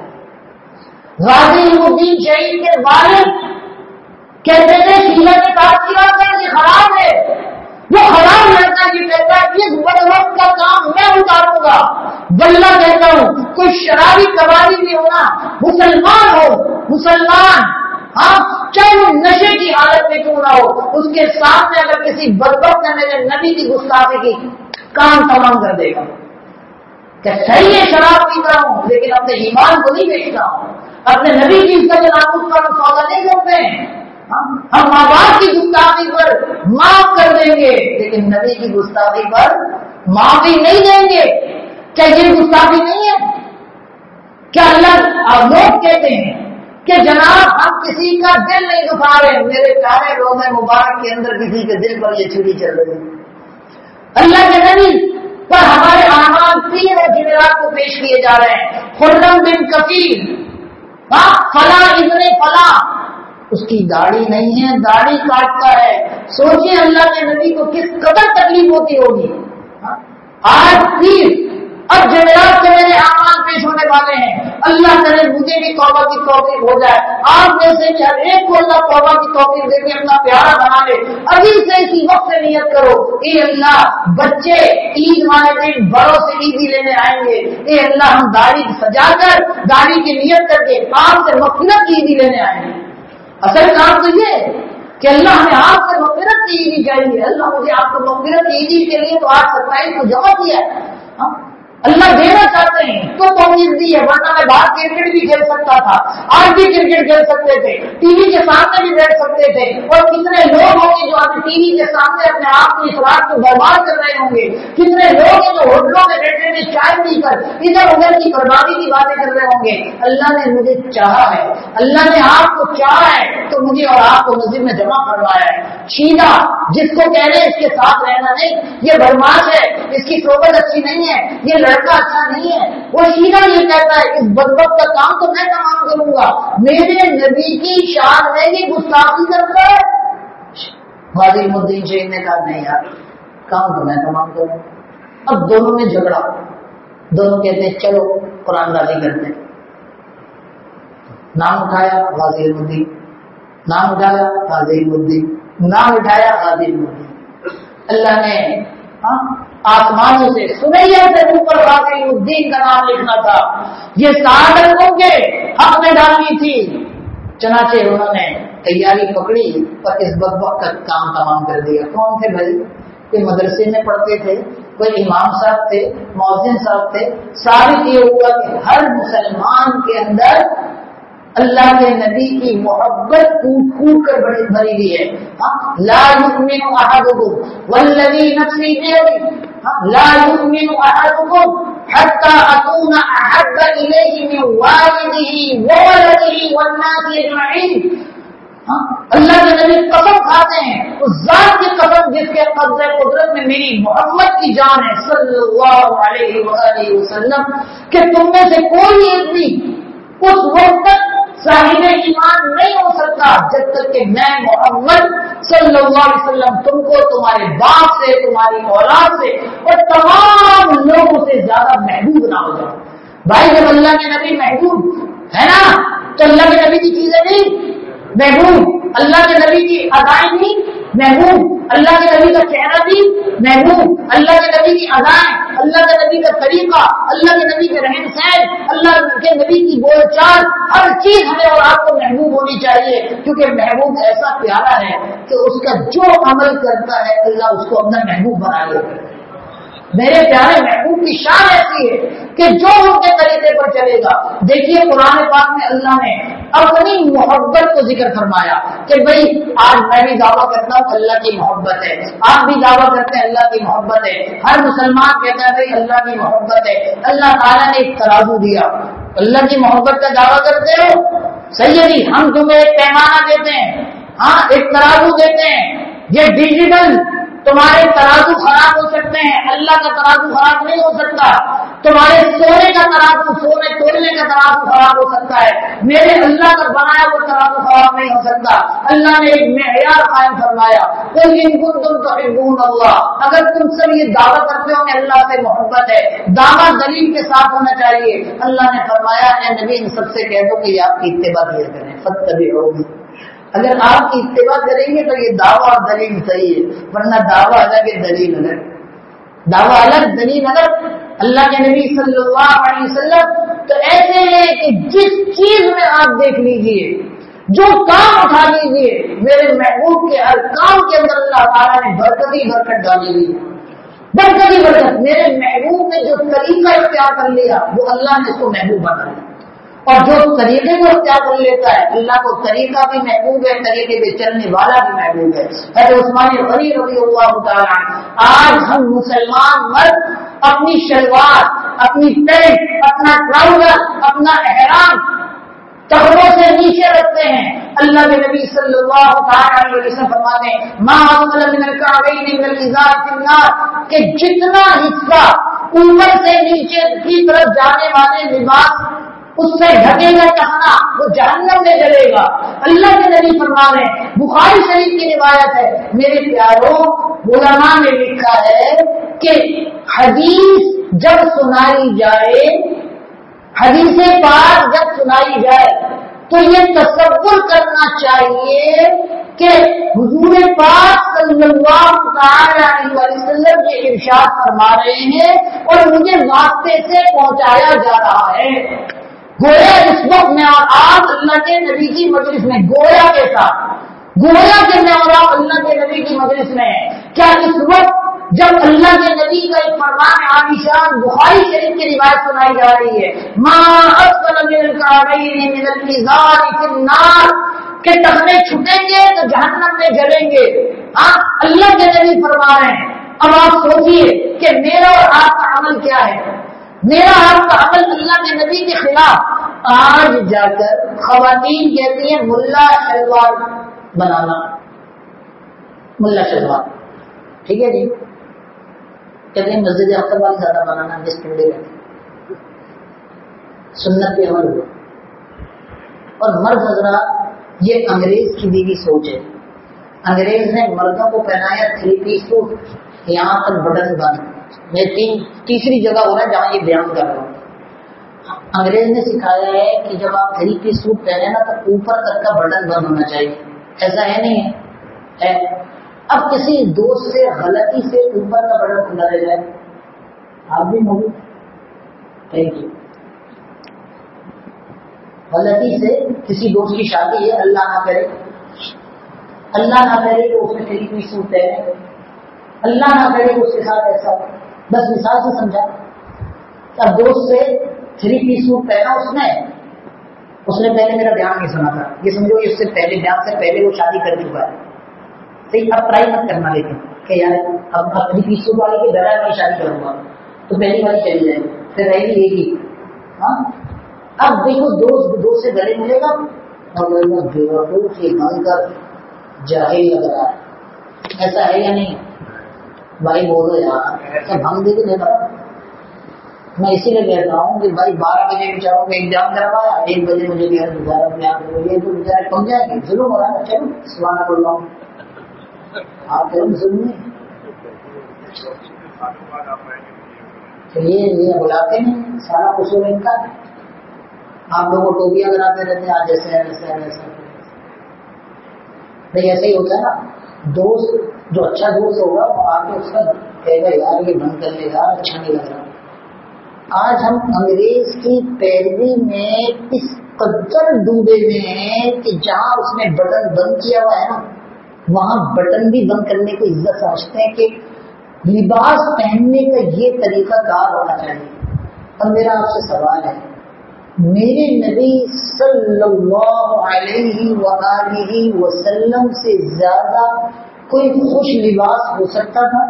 غازی الدین شہید کے والد کہتے تھے شیدا نے کہا کہ یہ خراب ہے, وہ خراب لڑکا. یہ کہتا ہے اس بدبخت کا کام میں اتاروں گا. واللہ کہتا ہوں کوئی شرابی کبابی بھی ہونا, مسلمان ہو, مسلمان ہاں چاہے وہ نشے کی حالت میں کیوں نہ ہو, اس کے سامنے اگر کسی بدبخت نے میرے نبی کی گستاخی کی کام تمام کر دے گا. کہ صحیح ہے شراب پیتا ہوں لیکن اپنے ایمان کو نہیں بیچتا ہوں, اپنے نبی کی عزت ناموس پر ہم سودا نہیں کرتے ہیں. ہم ماں باپ کی گستاخی پر معاف کر دیں گے لیکن نبی کی گستاخی پر معافی نہیں دیں گے. کیا یہ گستاخی نہیں ہے؟ کیا اللہ لوگ کہتے ہیں کہ جناب ہم کسی کا دل نہیں دکھا رہے, میرے پیارے روزے مبارک کے اندر کسی کے دل پر یہ چھری چل رہی ہے. اللہ کے نبی پر ہمارے اعمال تین جمعرات کو پیش کیے جا رہے ہیں. خرم بن کفیل فلاں ابن فلاں, اس کی داڑھی نہیں ہے, داڑھی کاٹتا ہے. سوچیں اللہ کے نبی کو کس قدر تکلیف ہوتی ہوگی. آج پھر اب جمعرات سے میرے اعمال پیش ہونے والے ہیں, اللہ کرے مجھے بھی توبہ کی توفیق ہو جائے, آپ میں سے بھی ہر ایک کو اللہ توبہ کی توفیق دے کے اپنا پیارا بنا لے. ابھی سے اسی وقت سے نیت کرو, اے اللہ بچے عید والے دن بڑوں سے عیدی لینے آئیں گے, اے اللہ ہم داڑھی سجا کر داڑھی کی نیت کر کے آپ سے مغفرت کی عیدی لینے آئیں گے. اصل کام تو یہ کہ اللہ ہمیں آپ سے مغفرت کی عیدی چاہیے. اللہ مجھے آپ کو مغفرت کی عیدی کے لیے تو آج ستائیس کو جمع کیا ہے, اللہ دینا چاہتے ہیں تو توفیق دی ہے, ورنہ میں باہر کرکٹ بھی کھیل سکتا تھا, آج بھی کرکٹ کھیل سکتے تھے, ٹی وی کے سامنے بھی بیٹھ سکتے تھے. اور کتنے لوگ ہوں گے جو ابھی ٹی وی کے سامنے اپنے آپ کی اخلاق کو برباد کر رہے ہوں گے, کتنے لوگ ہیں جو ہوٹلوں میں بیٹھے ہوئے چائے پی کر ادھر ادھر کی بربادی کی باتیں کر رہے ہوں گے. اللہ نے مجھے چاہا ہے, اللہ نے آپ کو چاہا ہے تو مجھے اور آپ کو مسجد میں جمع کروایا ہے. شیدا جس کو کہہ رہے اس کے ساتھ رہنا نہیں, یہ بدماش ہے, اس کی صحبت اچھی نہیں ہے, یہ لڑکا اچھا نہیں ہے. وہ شیدا یہ کہتا ہے اس بدبخت کا کام تو میں تمام کروں گا, میرے نبی کی شان میں یہ گستاخی کرتا ہے. غازی الدین شیخ نے کہا نہیں یار کام تو میں تمام کروں. اب دونوں میں جھگڑا, دونوں کہتے ہیں چلو قرآن دازی کرتے. نام اٹھایا غازی الدین, نام اٹھایا غازی الدین, نام اٹھایا غازی الدین. اللہ نے آسمانوں سے سنیا سے اوپر غازی الدین کا نام لکھنا تھا, یہ سعادتوں کے حق میں ڈالنی تھی. چنانچہ انہوں نے تیاری پکڑی اور اس بدبخت کا کام تمام کر دیا. کون تھے بھائی؟ کوئی مدرسے میں پڑھتے تھے, کوئی امام صاحب تھے, مؤذن صاحب تھے. ثابت یہ ہوا کہ ہر مسلمان کے اندر اللہ کے نبی کی محبت کوٹ کوٹ کر بڑی بھری ہوئی ہے. لا یؤمن احدکم والذی نفسی بیدہ, لا یؤمن احدکم حتی اکون احب الیہ من والدہ وولدہ والناس اجمعین. ہاں اللہ کے نبی قسم کھاتے ہیں اس ذات کی قسم جس کے قبضہ قدرت میں میری محمد کی جان ہے صلی اللہ علیہ وآلہ وسلم کہ تم میں سے کوئی ایک بھی اس وقت تک صاحب ایمان نہیں ہو سکتا جب تک کہ میں محمد صلی اللہ علیہ وسلم تم کو تمہارے باپ سے تمہاری اولاد سے اور تمام لوگوں سے زیادہ محبوب نہ ہو جائے. بھائی جب اللہ کے نبی محبوب ہے نا تو اللہ کے نبی کی چیزیں نہیں محبوب, اللہ کے نبی کی ادائیں بھی محبوب, اللہ کے نبی کا چہرہ بھی محبوب, اللہ کے نبی کی ادائیں, اللہ کے نبی کا طریقہ, اللہ کے نبی کے رہن سہن, اللہ کے نبی کی بول چال, ہر چیز ہمیں اور آپ کو محبوب ہونی چاہیے کیونکہ محبوب ایسا پیارا ہے کہ اس کا جو عمل کرتا ہے اللہ اس کو اپنا محبوب بنا لیتا ہے. میرے پیارے محبوب کی شان ایسی ہے کہ جو ان کے طریقے پر چلے گا. دیکھیے قرآن پاک میں اللہ نے اپنی محبت کو ذکر فرمایا کہ بھئی آج میں بھی دعویٰ کرتا ہوں اللہ کی محبت ہے, آپ بھی دعویٰ کرتے ہیں اللہ کی محبت ہے, ہر مسلمان کہتا ہے بھئی اللہ کی محبت ہے. اللہ تعالیٰ نے ایک ترازو دیا, اللہ کی محبت کا دعویٰ کرتے ہو صحیح ہے جی, ہم تمہیں ایک پیمانہ دیتے ہیں, ہاں ایک ترازو دیتے ہیں, یہ ڈیجیٹل تمہارے ترازو خراب ہو سکتے ہیں, اللہ کا ترازو خراب نہیں ہو سکتا. تمہارے سونے کا ترازو, سونے تولنے کا ترازو خراب ہو سکتا ہے, میرے اللہ کا بنایا وہ ترازو خراب نہیں ہو سکتا. اللہ نے ایک معیار قائم فرمایا, قل ان کنتم تحبون اللہ, اگر تم سب یہ دعویٰ کرتے ہو کہ اللہ سے محبت ہے, دعویٰ دلیل کے ساتھ ہونا چاہیے. اللہ نے فرمایا اے نبی ان سب سے کہہ دو کہ یہ آپ کی اتباع کیا کریں, فاتبعونی. اگر آپ کی اتباع کریں گے تو یہ دعویٰ اور دلیل صحیح ہے, ورنہ دعویٰ الگ ہے دلیل الگ, دعویٰ الگ دلیل الگ. اللہ کے نبی صلی اللہ علیہ وسلم تو ایسے ہیں کہ جس چیز میں آپ دیکھ لیجئے, جو کام اٹھا لیجئے, میرے محبوب کے ہر کام کے اندر اللہ تعالیٰ نے برکت ہی برکت ڈالی ہوئی, برکت ہی برکت. میرے محبوب نے جو طریقہ اختیار کر لیا وہ اللہ نے اس کو محبوب بنایا, اور جو طریقے کو اختیار کر لیتا ہے اللہ کو طریقہ بھی محبوب ہے, طریقے پہ چلنے والا بھی محبوب ہے. حضرت عثمان غنی رضی اللہ تعالیٰ, آج ہم مسلمان مرد اپنی شلوار, اپنی پینٹ, اپنا ٹراؤزر, اپنا احرام ٹخنوں سے نیچے رکھتے ہیں. اللہ کے نبی صلی اللہ تعالیٰ علیہ وسلم فرماتے ہیں ما اسفل من الکعبین من الازار فی النار, کہ جتنا حصہ اوپر سے نیچے کی طرف جانے والے لباس اس سے ڈھکے گا ٹہنا وہ جہنم میں جلے گا. اللہ کے نبی فرما رہے ہیں, بخاری شریف کی روایت ہے. میرے پیاروں علماء نے لکھا ہے کہ حدیث جب سنائی جائے, حدیث پاک جب سنائی جائے تو یہ تصور کرنا چاہیے کہ حضور پاک صلی اللہ تعالی علیہ وسلم کے ارشاد فرما رہے ہیں اور مجھے واسطے سے پہنچایا جا رہا ہے. گویا اس وقت میں اور آپ اللہ کے نبی کی مجلس میں, گویا کے ساتھ گویا کے میں اور آپ اللہ کے نبی کی مجلس میں, کیا اس وقت جب اللہ کے نبی کا ایک فرمان عالیشان بخاری شریف کی روایت سنائی جا رہی ہے ما اسفل من الکعبین من الازار فی النار, کہ ٹخنے چھٹیں گے تو جہنم میں جلیں گے. ہاں اللہ کے نبی فرما رہے ہیں. اب آپ سوچئے کہ میرا اور آپ کا عمل کیا ہے, میرا آپ کا عمل اللہ کے نبی کے خلاف. آج جا کر خواتین کہتی ہیں ملا شلوار بنانا, ملا شلوار ٹھیک ہے جی, کہتے ہیں مسجد اختر والی زیادہ بنانا, جس ٹنڈے رہتے سنت پہ عمل ہوا. اور مرد حضرات یہ انگریز کی دیوی سوچ ہے. انگریز نے مردوں کو پہنایا تھری پیس سوٹ, یہاں پر بٹن بند. میں تین تیسری جگہ ہو رہا ہے جہاں یہ بیان کر رہا ہوں. انگریز نے سکھایا ہے کہ جب آپ تھری پیس سوٹ پہنے نا تو اوپر تک کا بٹن بند ہونا چاہیے. ایسا ہے نہیں ہے؟ اب کسی دوست سے غلطی سے اوپر کا بٹن کھلا رہ جائے, آپ بھی موجود, تھینک یو, غلطی سے کسی دوست کی شادی ہے, اللہ نہ کرے, اللہ نہ کرے کہ اس میں تھری پیس سوٹ پہنے, اللہ نہ کرے کہ اس کے ساتھ ایسا, بس مثال سے سمجھا. اب دوست سے تھری پیس سوٹ پہنا اس نے, اس نے پہلے میرا بیان نہیں سنا تھا, یہ سمجھو اس سے پہلے بیان سے پہلے وہ شادی کر چکا ہے. صحیح, اب ٹرائی مت کرنا لیکن کہ یار اب تھری پیس سوٹ والے کے بغیر میں شادی کروں گا تو پہلی والی چلی جائے گی, پھر رہے گی ایک ہی. ہاں اب دیکھو دوست دوست سے گلے ملے گا, اور بیوقوف ہی بن کر جاہل لگ رہا ہے. ایسا ہے یا نہیں؟ بھائی بولو یار، ایسا بھنگ دے کے دیتا ہوں. میں اسی لیے کہتا ہوں کہ بھائی بارہ بجے بیچاروں کا ایگزام کروایا، ایک بجے مجھے کیا گزارا اپنے آپ کو، یہ تو بیچارے پہنچ جائیں گے. ضرور ہو رہا ہے. چلو سبحان بول رہا ہوں، آپ کہہ ضرور نہیں. یہ یہ بلاتے ہیں، سارا قصور ان کا ہے. آپ لوگوں کو ٹوپیاں کراتے رہتے ہیں، آج ایسے ہیں ایسے ہیں ایسے. نہیں ایسے ہی ہوتا ہے نا. دوست جو اچھا دوست ہوگا وہ آ کے اس کا کہے گا یار یہ بند کر لے گا، اچھا نہیں لگ رہا. آج ہم انگریز کی پیروی میں اس قدر ڈوبے ہوئے ہیں کہ جہاں اس نے بٹن بند کیا ہوا ہے نا، وہاں بٹن بھی بند کرنے کو عزت سمجھتے ہیں کہ لباس پہننے کا یہ طریقہ کار ہونا چاہیے. اور میرا آپ سے سوال ہے، میرے نبی صلی اللہ علیہ وآلہ وسلم سے زیادہ کوئی خوش لباس ہو سکتا تھا؟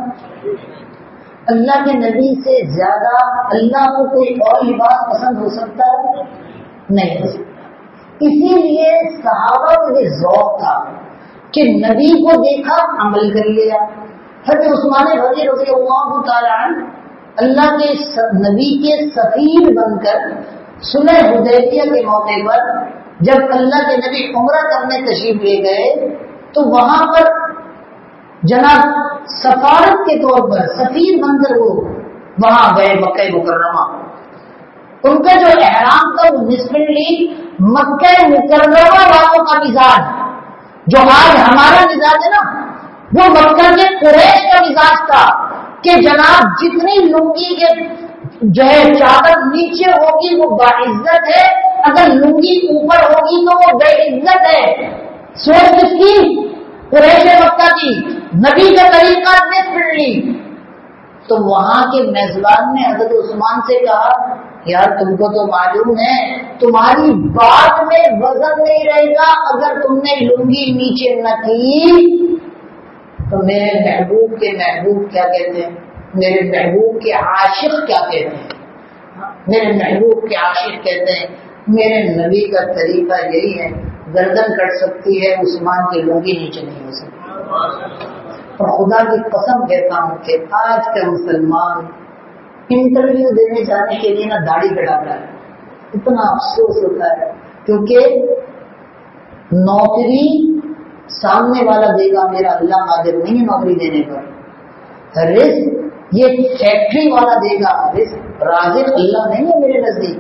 اللہ کے نبی سے زیادہ اللہ کو کوئی اور لباس پسند ہو سکتا ہے؟ نہیں ہو سکتا. اسی لیے صحابہ کو یہ ذوق تھا کہ نبی کو دیکھا عمل کر لیا. حضرت عثمان غنی رضی اللہ تعالی عنہ اللہ کے نبی کے سفیر بن کر صلح حدیبیہ کے موقع پر جب اللہ کے نبی عمرہ کرنے تشریف لے گئے تو وہاں پر جناب سفارت کے طور پر سفیر بن کر وہ وہاں گئے مکہ مکرمہ. ان کا جو احرام تھا وہ نسبتاً مکہ مکرمہ والوں کا مزاج، جو آج ہمارا مزاج ہے نا، وہ مکہ کے قریش کا مزاج تھا کہ جناب جتنی لنگی کے جو ہے چادر نیچے ہوگی وہ باعزت ہے، اگر لنگی اوپر ہوگی تو وہ بے عزت ہے. سوچ کس کی؟ قریش مکہ کی. نبی کا طریقہ نسبتاً. تو وہاں کے میزبان نے حضرت عثمان سے کہا یار تم کو تو معلوم ہے تمہاری بات میں وزن نہیں رہے گا اگر تم نے لنگی نیچے نہ کی. تو میرے محبوب کے محبوب کیا کہتے ہیں، میرے محبوب کے عاشق کیا کہتے ہیں، میرے محبوب کے عاشق کہتے ہیں میرے نبی کا طریقہ یہی ہے، گردن کٹ سکتی ہے عثمان کی لنگی نیچے نہیں ہو سکتی. اور خدا کی قسم کہتا ہوں کہ آج کا مسلمان انٹرویو دینے جانے کے لیے نہ داڑھی کٹاتا ہے. اتنا افسوس ہوتا ہے کیونکہ نوکری سامنے والا دے گا، میرا اللہ قادر نہیں ہے نوکری دینے پر. رزق یہ فیکٹری والا دے گا، رزق رازق اللہ نہیں ہے میرے نزدیک.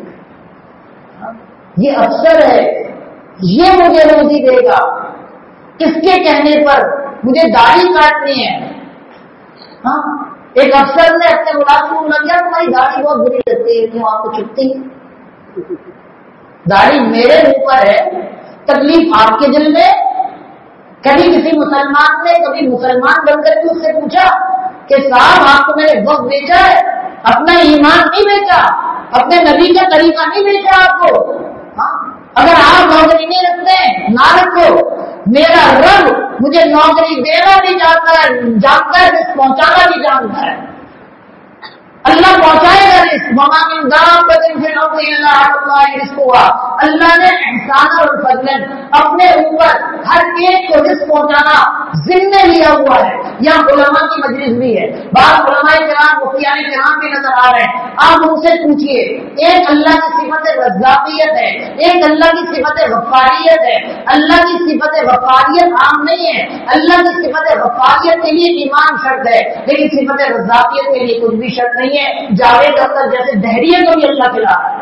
یہ افسر ہے، یہ مجھے روزی دے گا. کس کے کہنے پر مجھے داڑھی کاٹنی ہے؟ ہاں ایک افسر نے اپنے ملازم کو لگ گیا تمہاری داڑھی بہت بری لگتی ہے، کیوں آپ کو چھپتی ہے؟ داڑھی میرے اوپر ہے، تکلیف آپ کے دل میں. کبھی کسی مسلمان نے کبھی مسلمان بن کر کے اس سے پوچھا کہ صاحب آپ کو میں نے وقت بیچا ہے، اپنا ایمان نہیں بیچا، اپنے نبی کا طریقہ نہیں بیچا آپ کو. ہاں اگر آپ نوکری نہیں رکھتے نہ رکھو، میرا رب مجھے نوکری دینا بھی جانتا ہے، جانتا ہے رزق پہنچانا بھی جانتا ہے. اللہ پہنچائے گا رزق. وما من دابۃ فی الارض الا علی اللہ رزقها. اللہ نے احسان اور فضل اپنے اوپر ہر ایک کو رزق پہنچانا ذمہ لیا ہوا ہے. یہاں علماء کی مجلس بھی ہے، بعض علماء کرام مفتیان کرام بھی نظر آ رہے ہیں. آپ ان سے پوچھیے، ایک اللہ کی صفت رزاقیت ہے، ایک اللہ کی صفت غفاریت ہے. اللہ کی صفت غفاریت عام نہیں ہے، اللہ کی صفت غفاریت کے لیے ایمان شرط ہے، لیکن صفت رزاقیت کے لیے کچھ بھی شرط نہیں ہے. جاوید اختر جیسے دہریے کو بھی اللہ کھلا رہا ہے.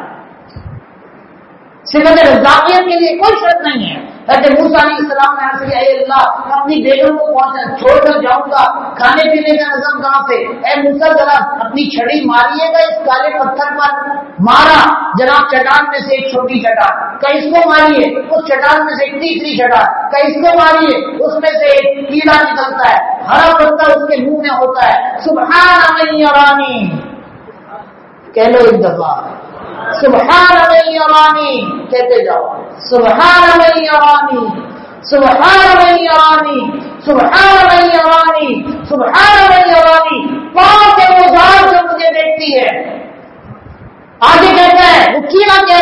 صفت رزاقیت کے لیے کوئی شرط نہیں ہے. حضرت موسیٰ علیہ السلام نے عرض کیا اے اللہ اپنی بیگم کو چھوڑ کر جاؤں گا، کھانے پینے کا نظام کہاں سے؟ اے موسیٰ ذرا اپنی چھڑی ماریے گا اس کالے پتھر پر. مارا جناب چٹان میں سے ایک چھوٹی چٹان، کہ اس کو ماریے، اس چٹان میں سے ایک تیسری چٹان، کہ اس کو ماریے، اس میں سے ایک کیڑا نکلتا ہے، ہرا پتا اس کے منہ میں ہوتا ہے. سبحان من یرانی کہہ لو ایک دفعہ، سبحان من یرانی کہتے جاؤ، سبحان من یرانی، سبحان من یرانی، سبحان من یرانی، سبحان من یرانی. پاک ہے وہ ذات جو مجھے دیکھتی ہے. آگے کہتا ہے وہ کیڑا کہہ رہا ہے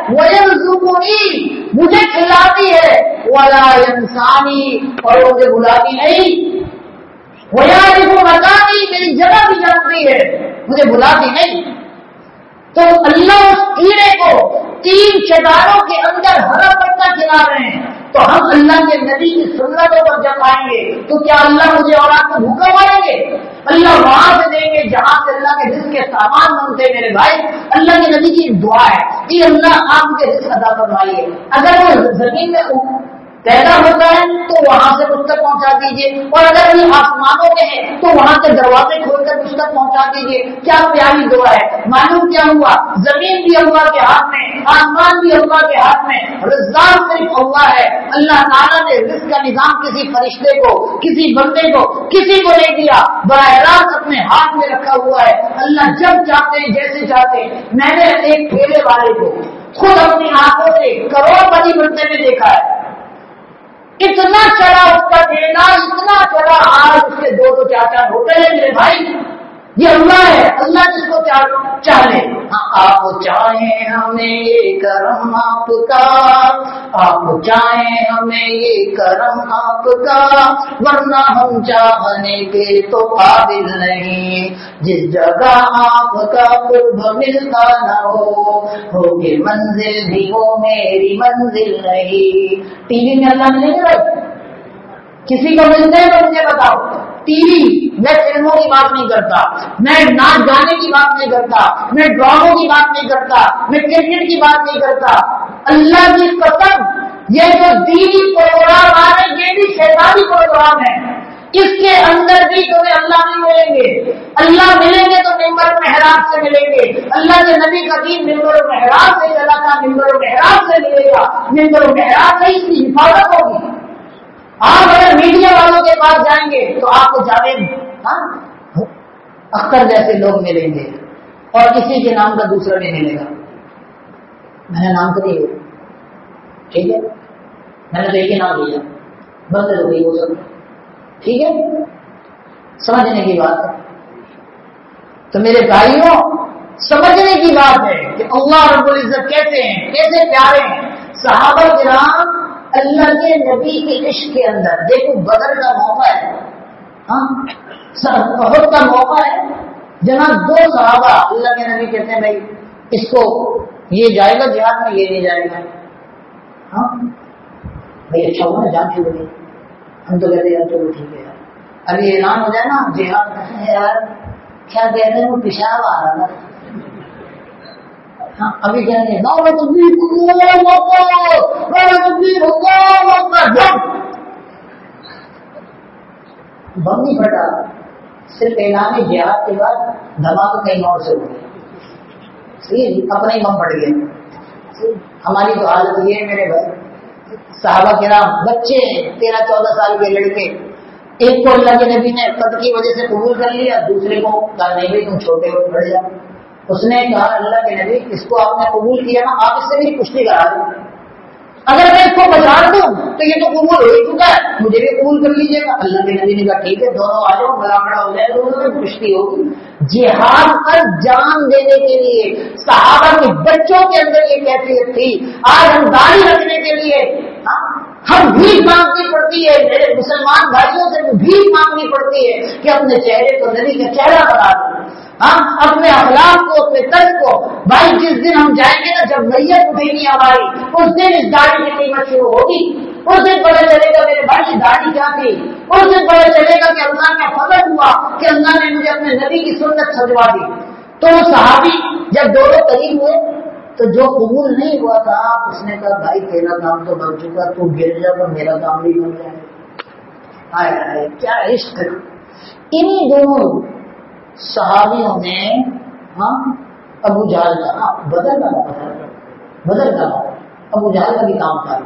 وَيَرْزُقُنِي مجھے کھلاتی ہے وَلَا يَنْسَانِي اور مجھے بلاتی نہیں، وَيَعْرِفُ مَكَانِي میری جگہ بھی جانتی ہے مجھے بلاتی نہیں۔ تو اللہ اس کیڑے کو تین چٹانوں کے اندر ہرا پتا کھلا رہے ہیں، تو ہم اللہ کے نبی کی سنتوں پر جب آئیں گے تو کیا اللہ مجھے اور آپ کو بھوکا ماریں گے؟ اللہ وہاں سے دیں گے جہاں سے اللہ کے رزق کے سامان بنتے۔ میرے بھائی، اللہ کے نبی کی دعا ہے کہ اللہ آپ کے رزق ادا فرمائیے۔ اگر وہ زمین میں پیدا ہوتا ہے تو وہاں سے مجھ تک پہنچا دیجیے، اور اگر وہ آسمانوں میں ہے تو وہاں کے دروازے کھول کر مجھ تک پہنچا دیجیے۔ کیا پیاری دعا ہے! معلوم کیا ہوا؟ زمین بھی اللہ کے ہاتھ میں، آسمان بھی اللہ کے ہاتھ میں، رزاق صرف اللہ ہے۔ اللہ تعالیٰ نے رزق کا نظام کسی فرشتے کو، کسی بندے کو، کسی کو نہیں دیا، براہ راست اپنے ہاتھ میں رکھا ہوا ہے۔ اللہ جب چاہتے ہیں، جیسے چاہتے ہیں۔ میں نے ایک ٹھیلے والے کو خود اپنی آنکھوں سے کروڑ پتی بنتے میں دیکھا ہے۔ اتنا چڑھا اس کا ٹھیلا، اتنا چڑھا، آج اس کے دو دو چار چار ہوتے ہیں۔ میرے بھائی، یہ اللہ ہے، اللہ جس کو چاہے۔ آپ چاہیں ہمیں یہ کرم آپ کا، آپ چاہیں ہمیں یہ کرم آپ کا، ورنہ ہم چاہنے کے تو قابل نہیں۔ جس جگہ آپ کا قرب ملتا نہ ہو، ہوگی منزل بھی وہ میری منزل نہیں۔ ٹی وی میں اللہ ملے گا؟ کسی کو ملتے ہیں تو مجھے بتاؤ۔ ٹی وی میں فلموں کی بات نہیں کرتا، میں ناچ گانے کی بات نہیں کرتا، میں ڈراموں کی بات نہیں کرتا، میں کرکٹ کی بات نہیں کرتا۔ اللہ کی قسم، یہ جو دینی پروگرام آ رہے ہیں یہ بھی شیطانی پروگرام ہے۔ اس کے اندر بھی تمہیں اللہ نہیں ملیں گے۔ اللہ ملیں گے تو ممبر محراب سے ملیں گے۔ اللہ کے نبی کا دین ممبر محراب سے چلا تھا، ممبر محراب سے ملے گا، ممبر محراب سے اس کی حفاظت ہوگی۔ آپ اگر میڈیا والوں کے پاس جائیں گے تو آپ کو جاوید اختر جیسے لوگ ملیں گے، اور کسی کے نام کا دوسرا نہیں ملے گا۔ میں نے نام تو نہیں لیا، ٹھیک ہے، میں نے تو ایک ہی نام لیا، بند ہو گئی وہ سب، ٹھیک ہے، سمجھنے کی بات ہے۔ تو میرے بھائیوں، سمجھنے کی بات ہے کہ اللہ رب العزت کیسے ہیں، کیسے پیارے ہیں۔ صحابہ کرام اللہ کے نبی کے عشق کے اندر، دیکھو بدر کا موقع ہے، ہاں احد کا موقع ہے، جہاں دو صحابہ اللہ کے نبی کہتے ہیں بھائی اس کو یہ جائے گا جہاد میں، یہ نہیں جائے گا، ہاں بھائی اچھا ہوا نا جان چھوڑ گئی۔ ہم تو کہتے ہیں چلو ٹھیک ہے یار، ابھی اعلان ہو جائے نا جہاد میں، یار کیا کہتے ہیں وہ پیشاب آ رہا تھا، ہاں ابھی کہیں گے بم نہیں پھٹا، صرف اعلان جہاد کے بعد دھماکہ کہیں اور سے ہو گیا، صحیح اپنا ہی بم پھٹ گیا۔ ہماری تو حالت یہ ہے میرے بھائی، صحابہ کرام بچے تیرہ چودہ سال کے لڑکے، ایک کو اللہ کے نبی نے قد کی وجہ سے قبول کر لیا، دوسرے کو کہا نہیں بھائی تم چھوٹے ہو پڑ جاؤ۔ اس نے کہا اللہ کے نبی اس کو آپ نے قبول کیا نا، آپ اس سے میری کشتی کرا دیں، اگر میں اس کو بچا دوں تو یہ تو قبول ہو ہی چکا ہے، مجھے بھی قبول کر لیجیے گا۔ اللہ کے نبی نے کہا ٹھیک ہے، دونوں آ جاؤ، برابر ہو جائے، دونوں میں کشتی ہوگی۔ جہاد پر جان دینے کے لیے صحابہ کے بچوں کے اندر یہ کیفیت تھی۔ آج ہم داڑھی رکھنے کے لیے ہم بھیک مانگنی پڑتی ہے، میرے مسلمان بھائیوں سے بھیک مانگنی پڑتی ہے کہ اپنے چہرے کو نبی کا چہرہ بنا دو، ہم اپنے اخلاق کو، اپنے طرز کو۔ بھائی جس دن ہم جائیں گے نا، جب میت اٹھے گی ہماری، اس دن اس داڑھی کی قیمت شروع ہوگی۔ اس دن پتہ چلے گا میرے بھائی داڑھی کیا تھی، اس دن پتہ چلے گا کہ اللہ کا فضل ہوا کہ اللہ نے مجھے اپنے نبی کی سنت سجوا دی۔ تو صحابی جب دونوں قریب ہوئے تو جو قبول نہیں ہوا تھا، اس نے کہا بھائی تیرا کام تو بن چکا، تو گر جا تو میرا کام بھی بن جائے۔ آئے آئے کیا عشق! انہی دونوں صحابیوں نے ہاں ابو جہل کا، ہاں بدر کا بدر کا ابو جہل کا بھی کام تھا۔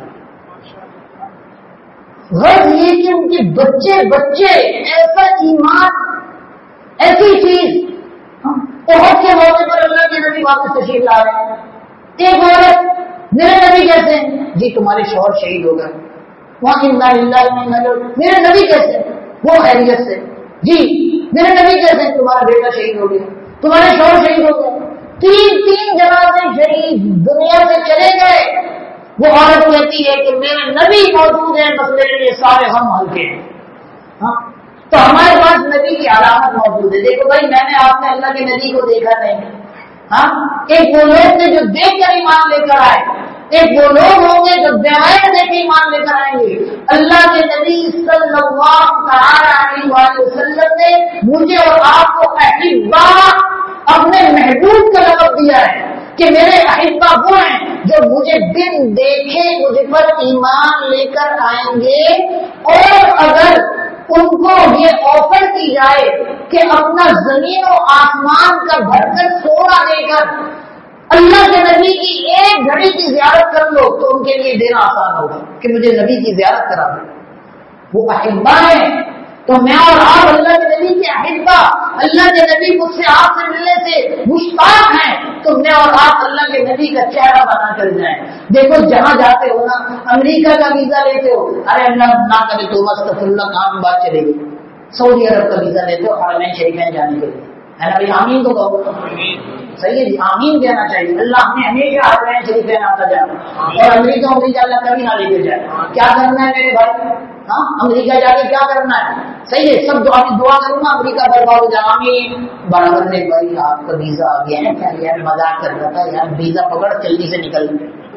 غرض یہ کہ ان کے بچے بچے ایسا ایمان، ایسی چیز، بہت کے موقع پر اللہ کے نبی واپس تشریف لا رہے ہیں۔ ایک عورت میرے نبی کیسے؟ جی تمہارے شوہر شہید ہو گئے۔ وہاں میرے نبی کیسے؟ وہ خیریت سے۔ جی میرے نبی کیسے؟ تمہارا بیٹا شہید ہو گیا، تمہارے شوہر شہید ہو گئے۔ تین تین جنازے شہید دنیا سے چلے گئے. وہ عورت کہتی ہے کہ میرے نبی موجود ہیں، بس میرے لیے سارے ہم ہلکے ہیں. ہاں تو ہمارے پاس نبی کی علامت موجود ہے. دیکھو بھائی، میں نے آپ نے اللہ کے نبی کو دیکھا نہیں. ہاں ایک وہ لوگ تھے جو دیکھ کر ایمان لے کر آئے، ایک وہ لوگ ہوں گے جو بغیر دیکھے ایمان لے کر آئیں گے. اللہ کے نبی صلی اللہ تعالی علیہ وآلہ وسلم نے مجھے اور آپ کو احبا، اپنے محبوب کا لقب دیا ہے کہ میرے احبا وہ ہیں جو مجھے بن دیکھے مجھے پر ایمان لے کر آئیں گے. اور اگر ان کو یہ آفر کی جائے کہ اپنا زمین و آسمان کا بھر کر سونا دے کر اللہ کے نبی کی ایک گھڑی کی زیارت کر لو، تو ان کے لیے دینا آسان ہوگا کہ مجھے نبی کی زیارت کرا دو. وہ احبا ہیں. تو میں اور آپ اللہ کے نبی کے احبا، اللہ کے نبی مجھ سے آپ سے ملنے سے مشتاق ہیں، تو میں اور آپ اللہ کے نبی کا چہرہ بنا کر جائیں. دیکھو جہاں جاتے ہو نا، امریکہ کا ویزا لیتے ہو، ارے اللہ نہ کرے تو مستغفر اللہ کام بات چلے گی. سعودی عرب کا ویزا لیتے ہو حرمین شریفین جانے کے لیے، ہے نا بھائی؟ آمین تو کہو. صحیح ہے جی، آمین کہنا چاہیے. اللہ ہمیں ہمیشہ حرمین شریفین آتا جانا، اور امریکہ امریکہ اللہ کبھی نہ لے کے جائے. کیا کرنا ہے میرے بھائی؟ ہاں امریکہ جا کے کیا کرنا ہے؟ صحیح ہے، سب دعا دعا کروں گا امریکہ برباد ہو جائے. آمین. برابر نے بھائی آپ کا ویزا آ گیا ہے کیا؟ یار مذاق کر رہا تھا یار، ویزا پکڑ جلدی سے نکل.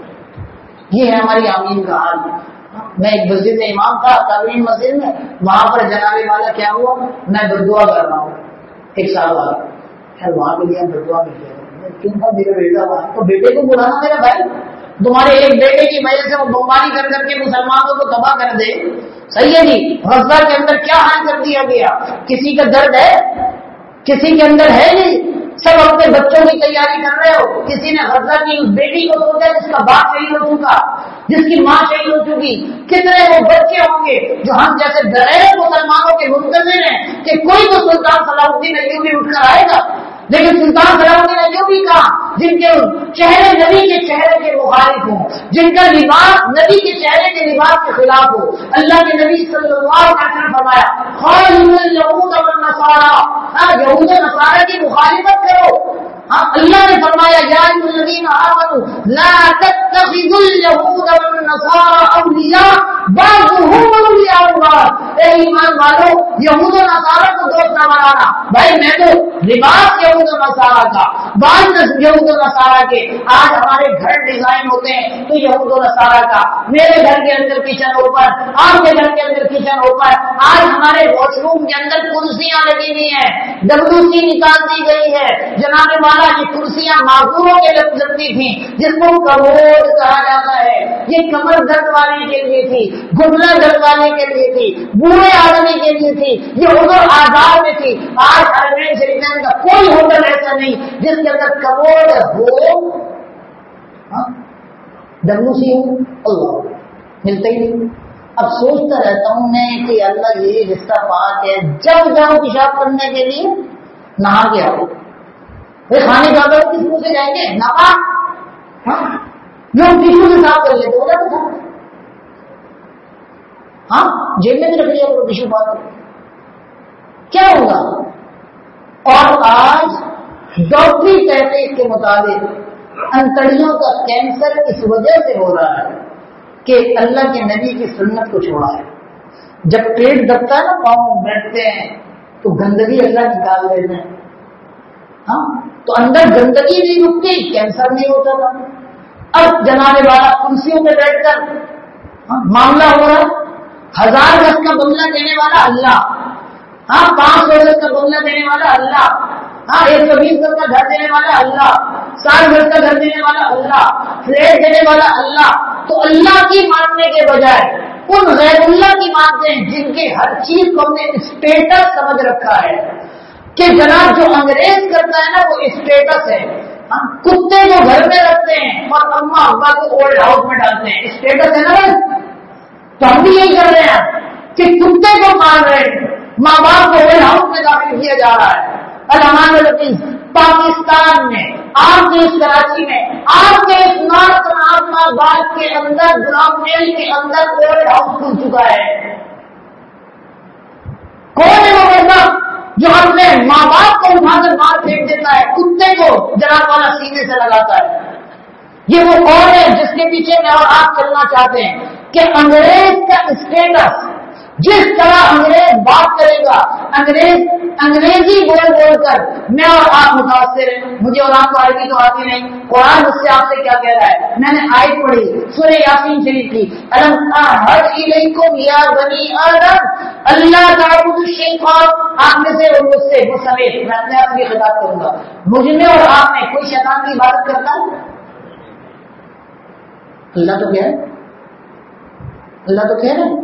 یہ ہے ہماری آمین کا حال. میں ایک مسجد میں امام تھا، تعلیم مسجد میں، وہاں پر جناب والا کیا ہوا، میں بدعا کر رہا ہوں ایک سال بعد. خیر وہاں پہ لیا بدعا نہیں کیا، کیوں تھا میرا بیٹا وہاں، تو بیٹے کو بلانا میرا بھائی. تمہارے ایک بیٹے کی وجہ سے وہ بمباری کر کر کے مسلمانوں کو تباہ کر دے. صحیح ہے جی. غزہ کے اندر کیا حال کر دیا گیا؟ کسی کا درد ہے؟ کسی کے اندر ہے نہیں. سب اپنے بچوں کی تیاری کر رہے ہو. کسی نے غزہ کی اس بیٹی کو سوچا جس کا باپ شہید ہو چکا، جس کی ماں شہید ہو چکی. کتنے وہ بچے ہوں گے جو ہم جیسے غیر مسلمانوں کے منتظر ہیں کہ کوئی تو سلطان صلاح الدین ایوبی اٹھ کر آئے گا. لیکن سلطان صلاح الدین ایوبی کا جن کے چہرے نبی کے چہرے کے مخالف ہوں، جن کا لباس نبی کے چہرے کے لباس کے خلاف ہو. اللہ کے نبی صلی اللہ علیہ وسلم فرمایا خالص اليهود والنصارى، یہود و نصارہ کی مخالفت کرو. ہاں اللہ نے فرمایا یا ایھا الذین آمنوا لا تتخذوا اليهود والنصارى اولیاء بعضهم اولیاء بعض. اے ایمان والو، یہود و نصارہ کو دوست نہ بنانا. بھائی میں تو لباس یہود و نصارہ کا، بعض یہود و نصارہ کے. آج ہمارے گھر ڈیزائن ہوتے ہیں تو یہود و نصارہ کا، میرے گھر کے اندر کچن اوپر، آپ کے گھر کے اندر کچن اوپر. آج ہمارے واش روم کے اندر کرسیاں لگی ہوئی ہیں، ڈبلو سی نکال دی گئی ہے. جناب والا یہ کرسیاں معذوروں کے لگتی تھیں جس کو کموڈ کہا جاتا ہے. یہ کمر درد والے کے لیے تھی، گھٹنا درد والے کے لیے تھی، بوڑھے آدمی کے لیے تھی، یہ عذر آزار میں تھی. آج حرمین شریفین کا کوئی ہوٹل ایسا نہیں جس کے اندر کموڈ ہو ڈبلو سی ہو. اللہ ملتا ہی نہیں. اب سوچتا رہتا ہوں میں کہ اللہ یہ رشتہ پاک ہے، جب جاؤ پیشاب کرنے کے لیے نہا کے آؤ. کھانے کا کس منہ سے جائیں گے؟ ناپاک. ہاں لوگ ٹیشو سے صاف کر لیتے ہوگا تو ہاں جیب میں بھی رکھ لیا وہ ٹیشو بات کیا ہوگا. اور آج ڈاکٹری تحقیق کے مطابق انتڑیوں کا کینسر اس وجہ سے ہو رہا ہے کہ اللہ کے نبی کی سنت کو چھوڑا ہے. جب پیٹ دبتا ہے نا، پاؤں بیٹھتے ہیں تو گندگی اللہ نکال لیتے ہیں. ہاں تو اندر گندگی نہیں رکتی، کینسر نہیں ہوتا تھا. اب جناب والا کرسیوں پہ بیٹھ کر معاملہ ہو رہا. ہزار گز کا بنگلہ دینے والا اللہ، ہاں پانچ سو گز کا بنگلہ دینے والا اللہ، ہاں ایک سو بیس گز کا گھر دینے والا اللہ، ساٹھ گز کا گھر دینے والا اللہ، فلیٹ دینے والا اللہ. تو اللہ کی ماننے کے بجائے ان غیر اللہ کی مانتے ہیں جن کے ہر چیز کو ہم نے اسٹیٹس سمجھ رکھا ہے کہ جناب جو انگریز کرتا ہے نا وہ اسٹیٹس ہے. کتے جو گھر میں رکھتے ہیں اور اما ابا کو اولڈ ہاؤس میں ڈالتے ہیں، اسٹیٹس ہے نا بھائی. تو ہم بھی یہی کر رہے ہیں کہ کتے کو مار رہے ہیں، ماں باپ کو اولڈ ہاؤس میں داخل کیا جا رہا ہے. الحمد للہ پاکستان میں، آپ کے اس کراچی میں، آپ کے اس نارتھ اسلام آباد کے اندر، گلاب میل کے اندر اولڈ ہاؤس کھل چکا ہے. کون ہے وہ بندہ جو اپنے ماں باپ کو اٹھا کر مار پھینک دیتا ہے، کتے کو جناب والا سینے سے لگاتا ہے، یہ وہ کون ہے جس کے پیچھے میں اور آپ چلنا چاہتے ہیں کہ انگریز کا اسٹیٹس جس طرح انگریز بات کرے گا، انگریز انگریزی بول بول کر میں اور آپ متاثر ہیں. مجھے اور آپ کو عربی تو آتی نہیں، قرآن مجھ سے آپ سے کیا کہہ رہا ہے؟ میں نے آیت پڑھی سورہ یاسین شریف کی، الم اعہد الیکم یا بنی آدم اللہ تعبدوا الشیطان. آپ میں سے اور مجھ سے وہ سمیت میں اپنے آپ کی خطاب کروں گا، مجھ میں اور آپ میں کوئی شیطان کی عبادت کرتا ہے؟ اللہ تو کہہ رہے اللہ تو کہہ رہے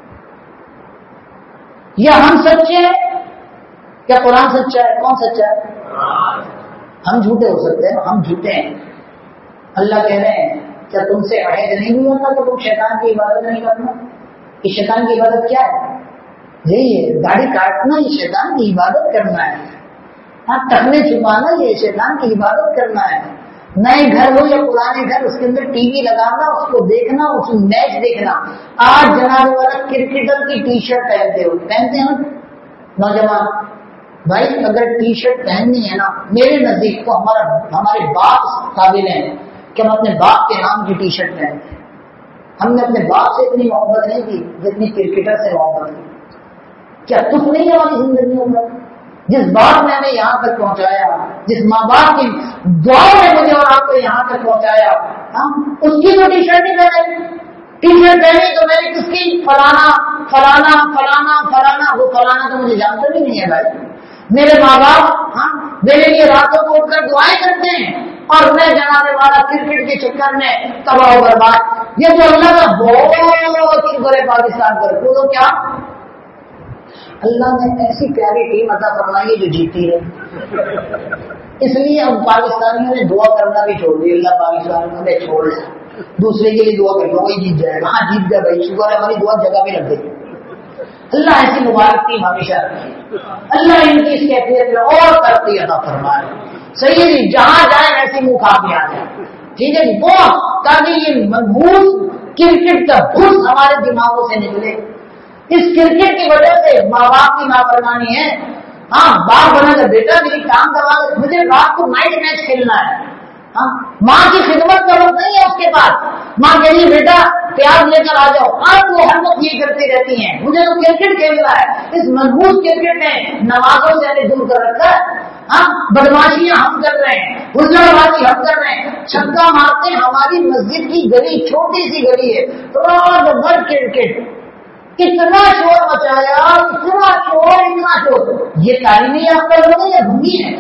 یا ہم سچے ہیں؟ کیا قرآن سچا ہے؟ کون سچا ہے؟ ہم جھوٹے ہو سکتے ہیں، ہم جھوٹے ہیں. اللہ کہہ رہے ہیں کیا تم سے عہد نہیں ہوا تھا کہ تم شیطان کی عبادت نہیں کرنا؟ کہ شیطان کی عبادت کیا ہے؟ یہی ہے داڑھی کاٹنا، یہ شیطان کی عبادت کرنا ہے. ہاں ٹکنے چھپانا، یہ شیطان کی عبادت کرنا ہے. نئے گھر ہو یا پرانے گھر، اس کے اندر ٹی وی لگانا، اس کو دیکھنا، اس میں میچ دیکھنا. آج جناب والا کرکٹر کی ٹی شرٹ پہنتے ہو پہنتے ہیں نوجوان بھائی، اگر ٹی شرٹ پہننی ہے نا، میرے نزدیک تو ہمارا ہمارے باپ قابل ہیں کہ ہم اپنے باپ کے نام کی ٹی شرٹ پہنتے ہیں. ہم نے اپنے باپ سے اتنی محبت نہیں کی جتنی کرکٹر سے محبت کی. کیا تم نہیں ہماری زندگی میں؟ جس باپ نے ہمیں یہاں تک پہنچایا، جس ماں باپ کی دعاؤں نے مجھے اور آپ کو یہاں تک پہنچایا، ہاں اس کی تو ٹی شرٹ نہیں پہنے. ٹی شرٹ پہنی تو میں نے کس کی؟ فلانا فلانا فلانا فلانا. وہ فلانا تو مجھے جانتا بھی نہیں ہے بھائی. میرے ماں باپ ہاں میرے لیے راتوں کو اٹھ کر دعائیں کرتے ہیں اور میں جناب والا کرکٹ کے چکر میں تباہ و برباد. یہ تو اللہ کا بہت شکر ہے پاکستان پر. وہ تو کیا اللہ نے ایسی پیاری ٹیم عطا فرمائی ہے جو جیتی ہے. اس لیے ہم پاکستانیوں نے دعا کرنا بھی چھوڑ دی. اللہ پاکستانیوں نے چھوڑ لیا، دوسرے کے لیے دعا کر لو وہی جیت جائے گا. ہاں جیت گیا بھائی، شکر ہے ہماری دعا جگہ پہ لگ گئی. اللہ ایسی مبارک ٹیم ہمیشہ رکھے، اللہ ان کی اس کیفیت میں اور ترقی عطا فرمائے. صحیح ہے جی، جہاں جائے ایسی منہ کھا کے آ جائے. ٹھیک ہے جی، بہت تاکہ یہ منحوس کرکٹ کا بھوس ہمارے دماغوں سے نکلے. اس کرکٹ کی وجہ سے ماں باپ کی نافرمانی ہے. ہاں باپ بنا کر بیٹا میری کام کروا کر مجھے رات کو نائٹ میچ کھیلنا ہے. ہاں ماں کی خدمت کا وقت نہیں ہے اس کے پاس. ماں کہیے بیٹا پیاز لے کر آ جاؤ، آپ وہ ہر وقت یہ کرتی رہتی ہیں مجھے تو کرکٹ کھیلنا ہے. اس منحوس کرکٹ نے نمازوں سے ہمیں دور کر رکھا ہے. ہاں بدماشیاں ہم کر رہے ہیں، ہلڑ بازی ہم کر رہے ہیں، چھکا مارتے ہیں. ہماری مسجد کی گلی چھوٹی سی گلی ہے، رات بھر کرکٹ، اتنا شور مچایا، اتنا شور اتنا شور. یہ تعلیمی یافتہ لوگ ہیں یا بھنگی ہے؟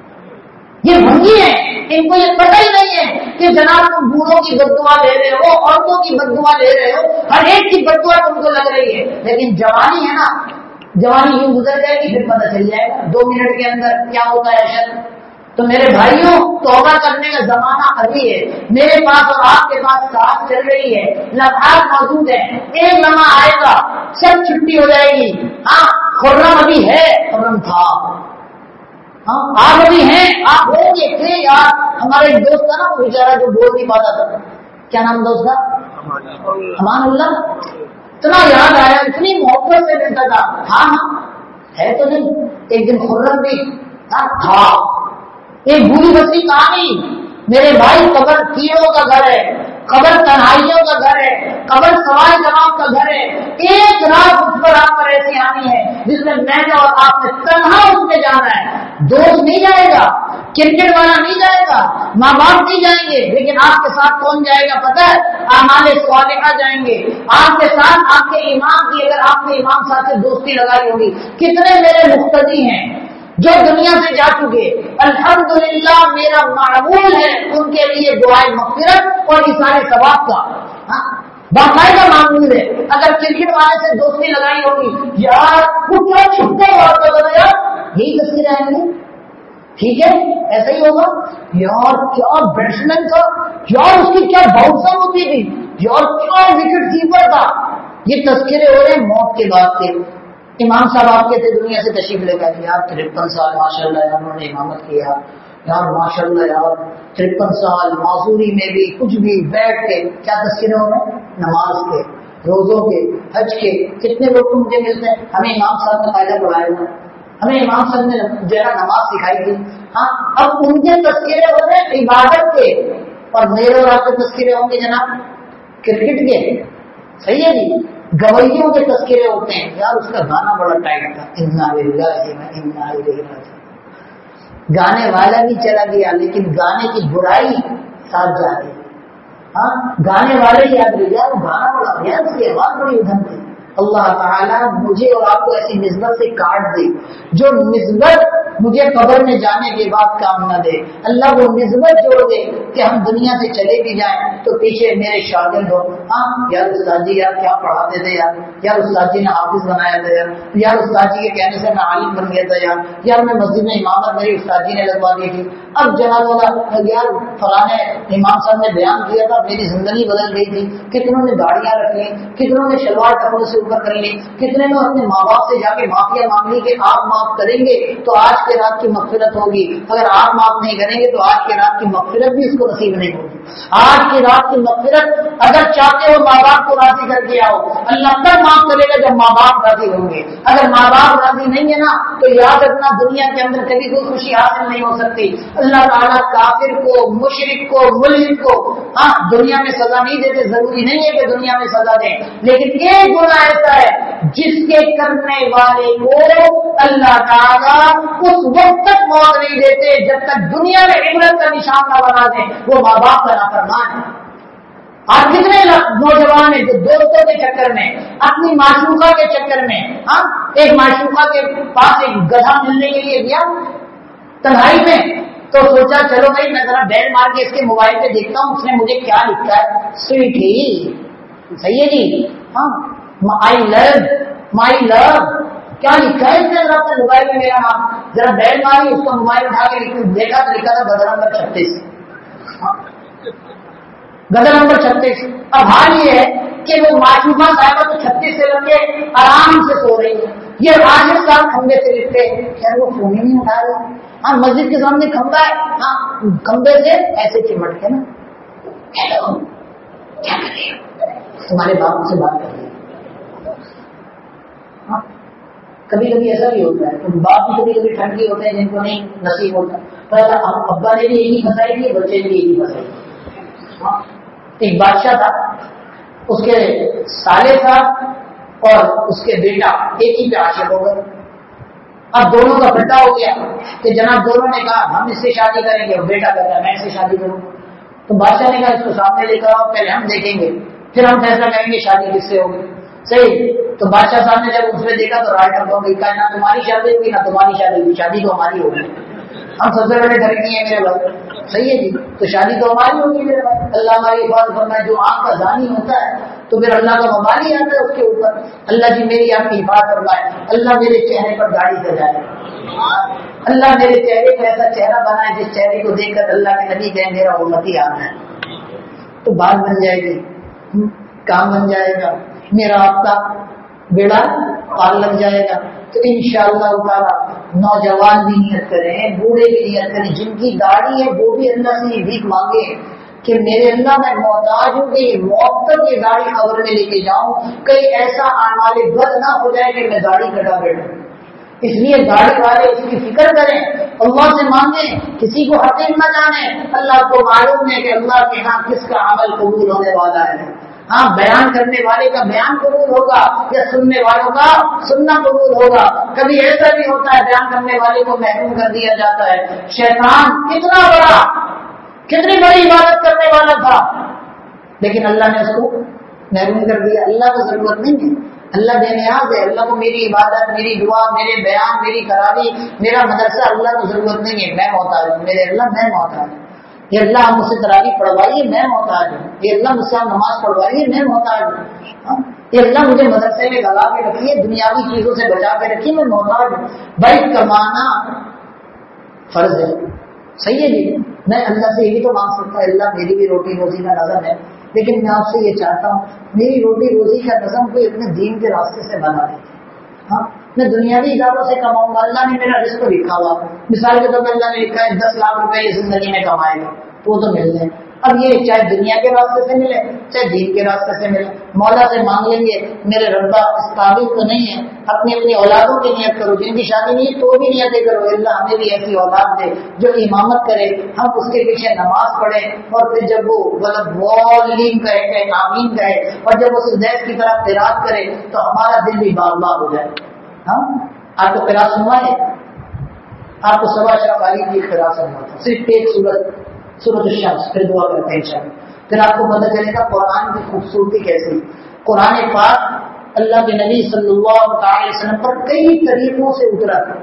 یہ بھنگی ہے. ان کو یہ پتہ ہی نہیں ہے کہ جناب تم بوڑھوں کی بددعا لے رہے ہو، عورتوں کی بددعا لے رہے ہو، ہر ایک کی بددعا تم کو لگ رہی ہے. لیکن جوانی ہے نا، جوانی یوں گزر جائے گی پھر پتہ چل جائے گا دو منٹ کے اندر کیا ہوتا ہے شر. تو میرے بھائیوں توبہ کرنے کا زمانہ ابھی ہے. میرے پاس اور آپ کے پاس سانس چل رہی ہے، لمحات موجود ہے. ایک لمحہ آئے گا سب چھٹی ہو جائے گی. ہاں خرم ابھی ہے، خرم تھا. ہاں آپ ابھی ہیں، آپ ہوں گے تھے. یار ہمارا ایک دوست تھا نا، وہ بیچارہ جو بول نہیں پاتا تھا، کیا نام دوست تھا؟ امان اللہ. اتنا یاد آیا، اتنی محبت سے ملتا تھا. ہاں ہاں ہے تو نہیں. ایک دن خرم بھی تھا. ایک بری بسری کہانی میرے بھائی، قبر کیڑوں کا گھر ہے، قبر تنہائیوں کا گھر ہے، قبر سوائے جواب کا گھر ہے. ایک رات اس پر آپ پر ایسی آنی ہے جس میں میں نے اور آپ نے تنہا اس میں جانا ہے. دوست نہیں جائے گا، کرکٹ والا نہیں جائے گا، ماں باپ نہیں جائیں گے، لیکن آپ کے ساتھ کون جائے گا پتہ ہے؟ اعمال صالحہ جائیں گے آپ کے ساتھ. آپ کے امام کی اگر آپ نے امام صاحب سے دوستی لگائی ہوگی. کتنے میرے مقتدی ہیں جو دنیا سے جا چکے، الحمدللہ میرا معمول ہے ان کے لیے دعائے مغفرت اور اثار ثواب کا. باقاعدہ معمول ہے. اگر کرکٹ والے سے دوستی لگائی ہوگی، یار کتنا چھپتے بات کر رہے یار، یہی تصویر آئیں گے. ٹھیک ہے ایسا ہی ہوگا. یار کیا بیٹسمین تھا، یار اس کی کیا باؤنسر ہوتی تھی، یار کیا وکٹ کیپر تھا. یہ تذکرے ہو رہے ہیں موت کے بعد کے. امام صاحب آپ کے تھے دنیا سے تشریف لے کر، یار ترپن سال ماشاء اللہ یار انہوں نے امامت کیا، یار ماشاء اللہ یار ترپن سال معذوری میں بھی کچھ بھی بیٹھ کے. کیا تذکرے ہو رہے ہیں؟ نماز کے، روزوں کے، حج کے. کتنے لوگ تو مجھے ملتے ہیں، ہمیں امام صاحب نے قاعدہ پڑھایا ہوا، ہمیں امام صاحب نے جو ہے نماز سکھائی تھی. ہاں اب ان کے تذکرے ہو رہے ہیں عبادت کے، اور میرے اور آپ کے تذکرے ہوں گے جناب کرکٹ کے. صحیح ہے جی. گویوں کے تذکرے ہوتے ہیں، یار اس کا گانا بڑا ٹائٹ تھا، انا للہ و انا الیہ راجعون. گانے والا بھی چلا گیا لیکن گانے کی برائی ساتھ جا رہی. ہاں گانے والے یاد رہ گیا، وہ گانا بڑا یار اس کی آواز بڑی ادھم تھی. اللہ تعالیٰ مجھے اور آپ کو ایسی نسبت سے کاٹ دے جو نسبت مجھے قبر میں جانے کے بعد کام نہ دے. اللہ وہ نسبت جوڑ دے کہ ہم دنیا سے چلے بھی جائیں تو پیچھے میرے شاگرد ہو. ہاں یار استاد جی یار کیا پڑھاتے تھے یار، یار استاد جی نے حافظ بنایا تھا یار، یار استاد جی کے کہنے سے میں عالم بن گیا تھا یار، یار میں مسجد میں امامت میری استاد جی نے لگوا دی تھی. اب جناب والا یار فلاں امام صاحب نے بیان کیا تھا میری زندگی بدل گئی تھی. کتنوں نے گاڑیاں رکھ لی، کتنوں نے شلوار ٹکروں سے اوپر کر لی، کتنے نے اپنے ماں باپ سے جا کے معافیا مانگ لی کہ آپ معاف کریں گے تو آج کے رات کی مغفرت ہوگی، اگر آپ معاف نہیں کریں گے تو آج کے رات کی مغفرت بھی اس کو نصیب نہیں ہوگی. آج کی رات کی مغفرت اگر چاہتے ہو ماں باپ کو راضی کر کے آؤ، اللہ تب معاف کرے گا جب ماں باپ راضی ہوں گے. اگر ماں باپ راضی نہیں ہے نا تو یاد رکھنا دنیا کے اندر کبھی کوئی خوشی حاصل نہیں ہو سکتی. اللہ تعالیٰ کافر کو، مشرک کو، ملحد کو ہاں دنیا میں سزا نہیں دیتے، ضروری نہیں ہے کہ دنیا میں سزا دیں، لیکن ایک گناہ ایسا ہے جس کے کرنے والے کو اللہ تعالیٰ اس وقت تک موت نہیں دیتے جب تک دنیا میں عبرت کا نشان نہ بنا دیں. وہ ماں باپ کا نافرمان ہے. آج کتنے نوجوان ہیں جو دوستوں کے چکر میں، اپنی معشوقہ کے چکر میں، ہاں ایک معشوقہ کے پاس ایک گدھا ملنے کے لیے گیا تنہائی میں، تو سوچا چلو بھائی میں ذرا بیل مار کے اس کے موبائل پہ دیکھتا ہوں اس نے مجھے کیا لکھا ہے. سویٹی صحیح ہے جی، ہاں آئی لو مائی لو کیا لکھا ہے اس نے ذرا اپنے موبائل میں میرا نام. ذرا بیل ماری اس کا موبائل اٹھا کے دیکھا تو لکھا تھا گدھا نمبر چھتیس. گدھا نمبر چھتیس. اب حال یہ ہے کہ وہ معشوقہ صاحبہ تو چھتیس سے لگ کے آرام سے سو رہی ہے، یہ عاشق صاحب کھمبے سے لکھتے خیر وہ فون ہی نہیں اٹھا رہے. ہاں مسجد کے سامنے کھمبا ہے، ہاں کھمبے سے ایسے چمٹ کے نا ہیلو کیا کر رہی ہو، تمہارے باپ سے بات کر رہی ہے. ہاں کبھی کبھی ایسا بھی ہوتا ہے، تو باپ بھی کبھی کبھی ٹھنڈی ہوتے ہیں جن کو نہیں نصیب ہوتا. پر ابا نے بھی یہی پھنسائی تھی، بچے نے بھی یہی پھنسائی تھی. ہاں ایک بادشاہ تھا، اس کے سالے صاحب اور اس کے بیٹا ایک ہی پہ عاشق ہو گئے. اب دونوں کا بٹا ہو گیا کہ جناب دونوں نے کہا ہم اس سے شادی کریں گے، اور بیٹا کہتا ہے میں اس سے شادی کروں. تو بادشاہ نے کہا اس کو سامنے لے کر آؤ، پہلے ہم دیکھیں گے پھر ہم فیصلہ کریں گے شادی کس سے ہوگی. صحیح. تو بادشاہ صاحب نے جب اس میں دیکھا تو رائے کر دو گئی، کہا نہ تمہاری شادی ہوگی نہ تمہاری شادی ہوگی، شادی تو ہماری ہوگی، ہم سب سے بڑے گھر کی ہیں میرے بھائی. صحیح ہے جی، تو شادی تو ہماری ہوگی میرے بھائی. اللہ ہماری حفاظت فرمائے. جو آنکھ کا زانی ہوتا ہے تو پھر اللہ کا ممالی آتا ہے اس کے اوپر. اللہ جی میری آپ کی حفاظت فرمائے. اللہ میرے چہرے پر داڑھی سجائے، اللہ میرے چہرے پر ایسا چہرہ بنائے جس چہرے کو دیکھ کر اللہ کے نبی کہیں میرا امتی آنا ہے. تو بات بن جائے گی، کام بن جائے گا، میرا آپ کا بیڑا پار لگ جائے گا. تو انشاءاللہ تعالی نوجوان بھی نیت کریں، بوڑھے بھی نیت کریں، جن کی داڑھی ہے وہ بھی اللہ سے یہ بھیک مانگے کہ میرے اللہ میں محتاج ہوں کہ یہ موت تک یہ داڑھی قبر میں لے کے جاؤں، کہیں ایسا اعمال بد نہ ہو جائے کہ میں داڑھی کٹا بیٹھوں. اس لیے داڑھی والے اس کی فکر کریں، اللہ سے مانگیں، کسی کو حقیق نہ جانے. اللہ کو معلوم ہے کہ اللہ کے ہاں کس کا عمل قبول ہونے والا ہے. ہاں بیان کرنے والے کا بیان قبول ہوگا یا سننے والوں کا سننا قبول ہوگا. کبھی ایسا بھی ہوتا ہے بیان کرنے والے کو محروم کر دیا جاتا ہے. شیطان کتنا بڑا، کتنی بڑی عبادت کرنے والا تھا لیکن اللہ نے اس کو محروم کر دیا. اللہ کو ضرورت نہیں ہے، اللہ بے نیاز ہے. اللہ کو میری عبادت، میری دعا، میرے بیان، میری تراویح، میرا مدرسہ اللہ کو ضرورت نہیں ہے. میں محتاج ہوں، میرے اللہ میں محتاج ہوں. یہ اللہ مجھ سے تراویح پڑھوائیے میں محتاج ہوں. یہ اللہ مجھ سے نماز پڑھوائیے میں محتاج ہوں. یہ اللہ مجھے مدرسے میں لگا کے رکھیے، دنیاوی چیزوں سے بچا کے رکھیے، میں محتاج ہوں. بھائی کمانا فرض ہے، صحیح ہے جی. میں اللہ سے یہی تو مانگ سکتا ہے اللہ میری بھی روٹی روزی کا نظم ہے، لیکن میں آپ سے یہ چاہتا ہوں میری روٹی روزی کا نظم کوئی اپنے دین کے راستے سے بنا دے. ہاں میں دنیاوی اداروں سے کماؤں گا، اللہ نے میرا رزق لکھا ہوا. مثال کے طور پر اللہ نے لکھا ہے دس لاکھ روپے یہ زندگی میں کمائے گا تو وہ تو مل جائے. اب یہ چاہے دنیا کے راستے سے ملے چاہے دین کے راستے سے ملے، مولا سے مانگ لیں گے میرے ربا اس قابل تو نہیں ہے، اپنی اپنی اولادوں کی نیت کرو، جن کی شادی نہیں ہے تو بھی نیتیں کرو، اللہ ہمیں بھی ایسی اولاد دے جو امامت کرے، ہم اس کے پیچھے نماز پڑھیں، اور پھر جب وہ غلط والین کہے کہ آمین کہے، اور جب وہ سدیس کی طرف قرات کرے تو ہمارا دل بھی باغ باغ ہو جائے۔ ہاں آپ کو قرات سنوا ہے، آپ کو سوا اشرف علی کی قرات سنوا تھا، صرف ایک سورت سورۃ الشمس، پھر دعا کرتے ہیں انشاءاللہ، پھر آپ کو پتہ چلے گا قرآن کی خوبصورتی کیسی۔ قرآن پاک اللہ کے نبی صلی اللہ تعالی وسلم پر کئی طریقوں سے اترا تھا،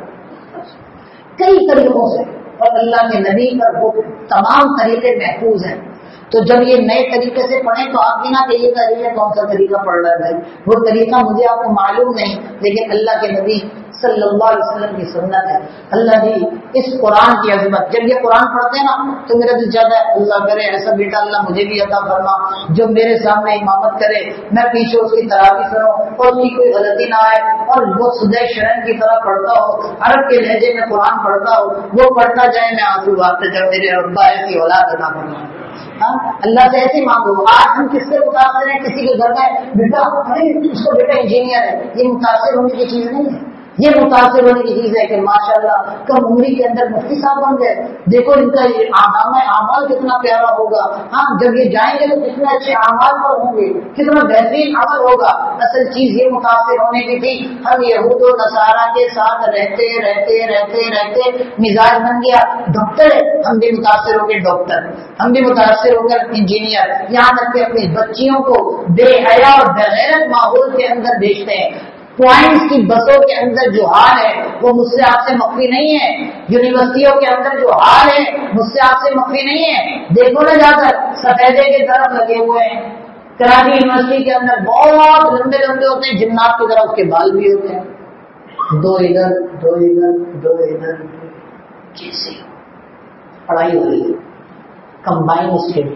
کئی طریقوں سے، اور اللہ کے نبی پر وہ تمام طریقے محفوظ ہیں۔ تو جب یہ نئے طریقے سے پڑھیں تو آپ بھی نہ کہیے گا یہ کون سا طریقہ پڑھ رہا ہے، وہ طریقہ مجھے آپ کو معلوم نہیں، لیکن اللہ کے نبی صلی اللہ علیہ وسلم کی سنت ہے۔ اللہ جی اس قرآن کی عظمت، جب یہ قرآن پڑھتے ہیں نا تو میرا دل چاہتا ہے اللہ کرے ایسا بیٹا اللہ مجھے بھی عطا فرما جو میرے سامنے امامت کرے، میں پیچھے اس کی تراویح سنوں اور اس کی کوئی غلطی نہ آئے، اور وہ سدے شرن کی طرح پڑھتا ہو، عرب کے لہجے میں قرآن پڑھتا ہو، وہ پڑھتا جائے میں آنسو بہاتے جب میرے ربا ایسی اولاد عطا فرما۔ ہاں اللہ سے ایسے مانگو۔ آج ہم کس سے متاثر ہیں؟ کسی کے گھر میں بیٹا اس کو بیٹا انجینئر ہے، یہ متاثر ہونے کی چیز نہیں ہے، یہ متاثر ہونے کی چیز ہے کہ ماشاءاللہ کم عمری کے اندر مفتی صاحب بن گئے، دیکھو ان کا اعمال کتنا پیارا ہوگا، ہاں جب یہ جائیں گے تو کتنے اچھے اعمال پر ہوں گے، کتنا بہترین عمل ہوگا۔ اصل چیز یہ متاثر ہونے کی تھی، ہم یہود و نصارہ کے ساتھ رہتے رہتے رہتے رہتے مزاج بن گیا، ڈاکٹر ہے ہم بھی متاثر ہو گئے ڈاکٹر، ہم بھی متاثر ہو گئے انجینئر، یہاں تک کہ اپنی بچیوں کو بے حیا اور بغیرت ماحول کے اندر بھیجتے ہیں۔ پوائنٹس کی بسوں کے اندر جو حال ہے وہ مجھ سے آپ سے مخفی نہیں ہے، یونیورسٹیوں کے اندر جو حال ہے مجھ سے آپ سے مخفی نہیں ہے۔ دیکھو نہ جا کر سفیدے کے طرف لگے ہوئے ہیں، کراچی یونیورسٹی کے اندر بہت لمبے لمبے ہوتے ہیں، جنات کی طرف کے بال بھی ہوتے ہیں، دو ادھر دو ادھر دو ادھر، کیسے پڑھائی ہو رہی ہے کمبائن اسٹڈی،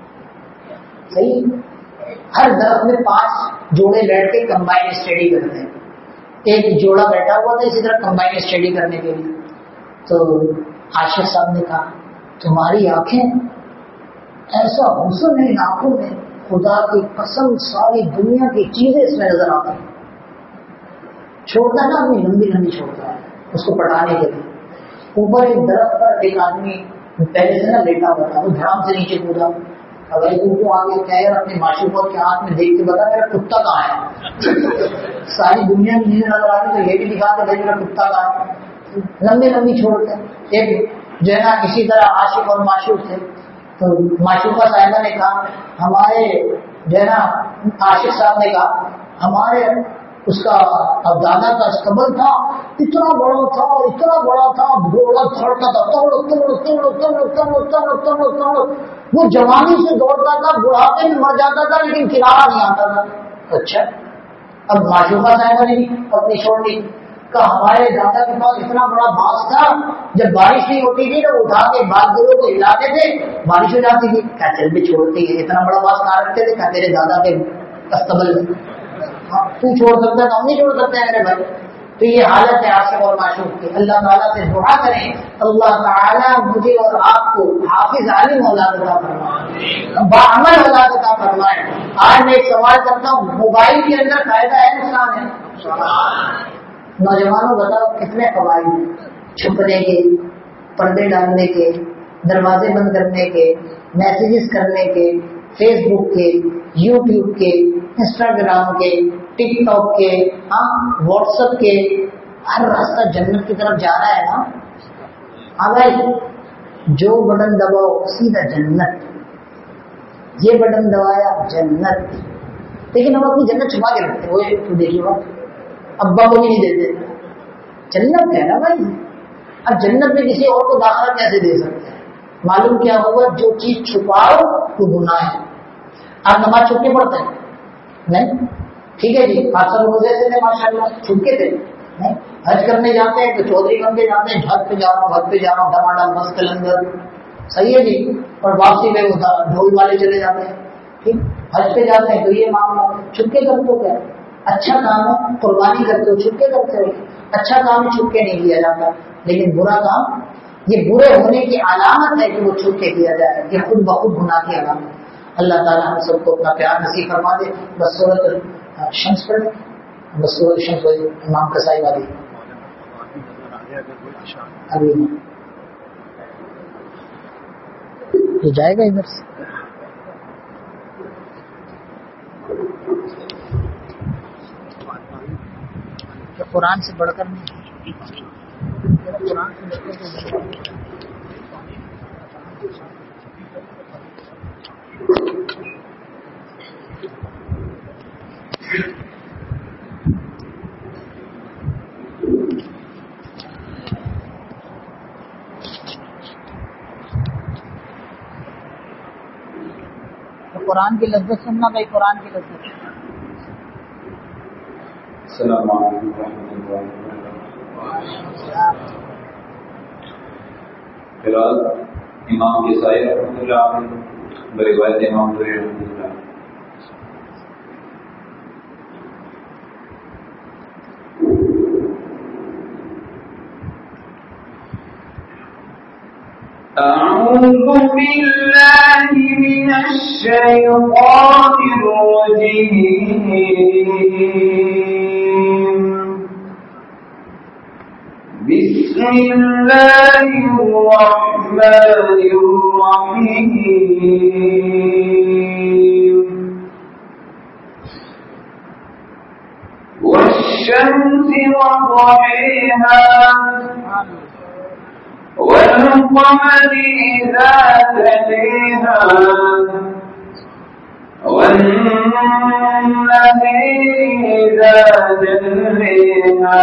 صحیح، ہر درخت میں پانچ جوڑے بیٹھ کے کمبائن اسٹڈی کرتے ہیں، ایک جوڑا بیٹھا ہوا تھا اسی طرح کمبائن اسٹڈی کرنے کے لیے، تو عاشق صاحب نے کہا تمہاری آنکھیں ایسا حسن ہے ان آنکھوں میں، خدا کی قسم ساری دنیا کی چیزیں اس میں نظر آتی ہیں۔ چھوڑتا ہے نا آدمی لمبی لمبی چھوڑتا ہے اس کو پڑھانے کے لیے، اوپر ایک درخت پر ایک آدمی پہلے سے نا لیٹا ہوا تھا، وہ دھڑام سے نیچے کودا، بھائی تم کو آگے کہہ اور اپنی معشوقوں کے ہاتھ میں دیکھ کے بتا میرا کتا کہاں ہے، ساری دنیا کی چیزیں نظر آ رہی تو یہ بھی دکھا کہ بھائی میرا کتا کہاں ہے، لمبی لمبی چھوڑتے۔ ایک جو ہے نا اسی طرح عاشق اور معشوق تھے، تو معشوقہ صاحبہ نے کہا ہمارے جو ہے نا عاشق صاحب نے کہا ہمارے اس کا اب دادا کا استقبال تھا اتنا بڑا تھا اور اتنا بڑا تھا، گھوڑا دوڑتا تھا توڑ توڑ توڑ توڑ توڑ توڑ توڑ توڑ، وہ جوانی سے دوڑتا تھا بڑھاپے میں مر جاتا تھا لیکن کنارہ نہیں آتا تھا۔ اچھا اب معشوقہ صاحبہ نے بھی اپنی چھوڑ دی، کہا ہمارے دادا کے پاس اتنا بڑا بانس تھا، جب بارش نہیں ہوتی تھی تو اٹھا کے بال گروں کو ہلاتے تھے بارش ہو جاتی تھی، کیا چل بھی چھوڑتی ہے، اتنا بڑا بانس کہاں رکھتے تھے، کیا تیرے دادا کے استقبال میں، تو چھوڑ سکتا ہے تو ہم نہیں چھوڑ سکتے ہیں میرے بھائی۔ تو یہ حالت ہے عاشق اور معشوق کی۔ اللہ تعالیٰ سے دعا کریں اللہ تعالیٰ مجھے اور آپ کو حافظ عالم اولاد عطا فرمائے، باعمل اولاد عطا فرمائے۔ آج میں ایک سوال کرتا ہوں، موبائل کے اندر فائدہ ہے نقصان ہے؟ نوجوانوں بتاؤ کتنے فوائد ہیں، چھپنے کے، پردے ڈالنے کے، دروازے بند کرنے کے، میسیجز کرنے کے، فیس بک کے، یوٹیوب کے، انسٹاگرام کے، ٹک ٹاک کے، ہاں واٹس ایپ کے، ہر راستہ جنت کی طرف جا رہا ہے نا۔ ہاں بھائی جو بٹن دباؤ سیدھا جنت، یہ بٹن دبایا جنت، لیکن ہم اپنی جنت چھپا کے رکھتے ہیں، وہ دیکھیے بات ابا کو بھی نہیں دیتے، جنت ہے نا بھائی، اب جنت میں کسی اور کو داخلہ کیسے دے سکتے ہیں؟ معلوم کیا ہوگا جو چیز چھپاؤ تو گناہ ہے۔ آپ نماز چھپ کے پڑھتے ہیں نہیں؟ ٹھیک ہے جی، خاصا روزے سے تھے ماشاء اللہ چھپ کے تھے نہیں؟ حج کرنے جاتے ہیں تو چودھری بن کے جاتے ہیں، حج پہ جا رہا ہوں حج پہ جا رہا ہوں ٹماٹر مست لنگر، صحیح ہے جی، اور واپسی میں ہوتا ڈھول والے چلے جاتے ہیں، ٹھیک، حج پہ جاتے ہیں تو یہ معاملہ چھپ کے کرتے ہو، کیا اچھا کام ہے قربانی کرتے ہو چھپ کے کرتے ہو، اچھا کام چھپ کے نہیں کیا جاتا، لیکن برا کام یہ برے ہونے کی علامت ہے کہ وہ چھپ کے کیا جائے، یہ خود بخود گناہ کی علامت. اللہ تعالیٰ ہم سب کو اپنا پیار نصیب فرما دے. بس سورۃ الشمس پڑھیں، بس سورۃ الشمس پڑھیں، امام کسائی والی ابھی یہ جائے گا ادھر سے. قرآن سے بڑھ کر نہیں، قرآن سے بڑھ کر قرآن کی لذت سننا بھائی، قرآن کی لذت. السلام علیکم ورحمۃ اللہ وبرکاتہ. فلحال امام کسائی رحمۃ اللہ علیہ بروایت امام بخاری رحمۃ اللہ. أعوذ بالله من الشيطان الرجيم. بسم الله الرحمن الرحيم. والشمس وضحيها والقمر إذا تليها والنهر إذا جليها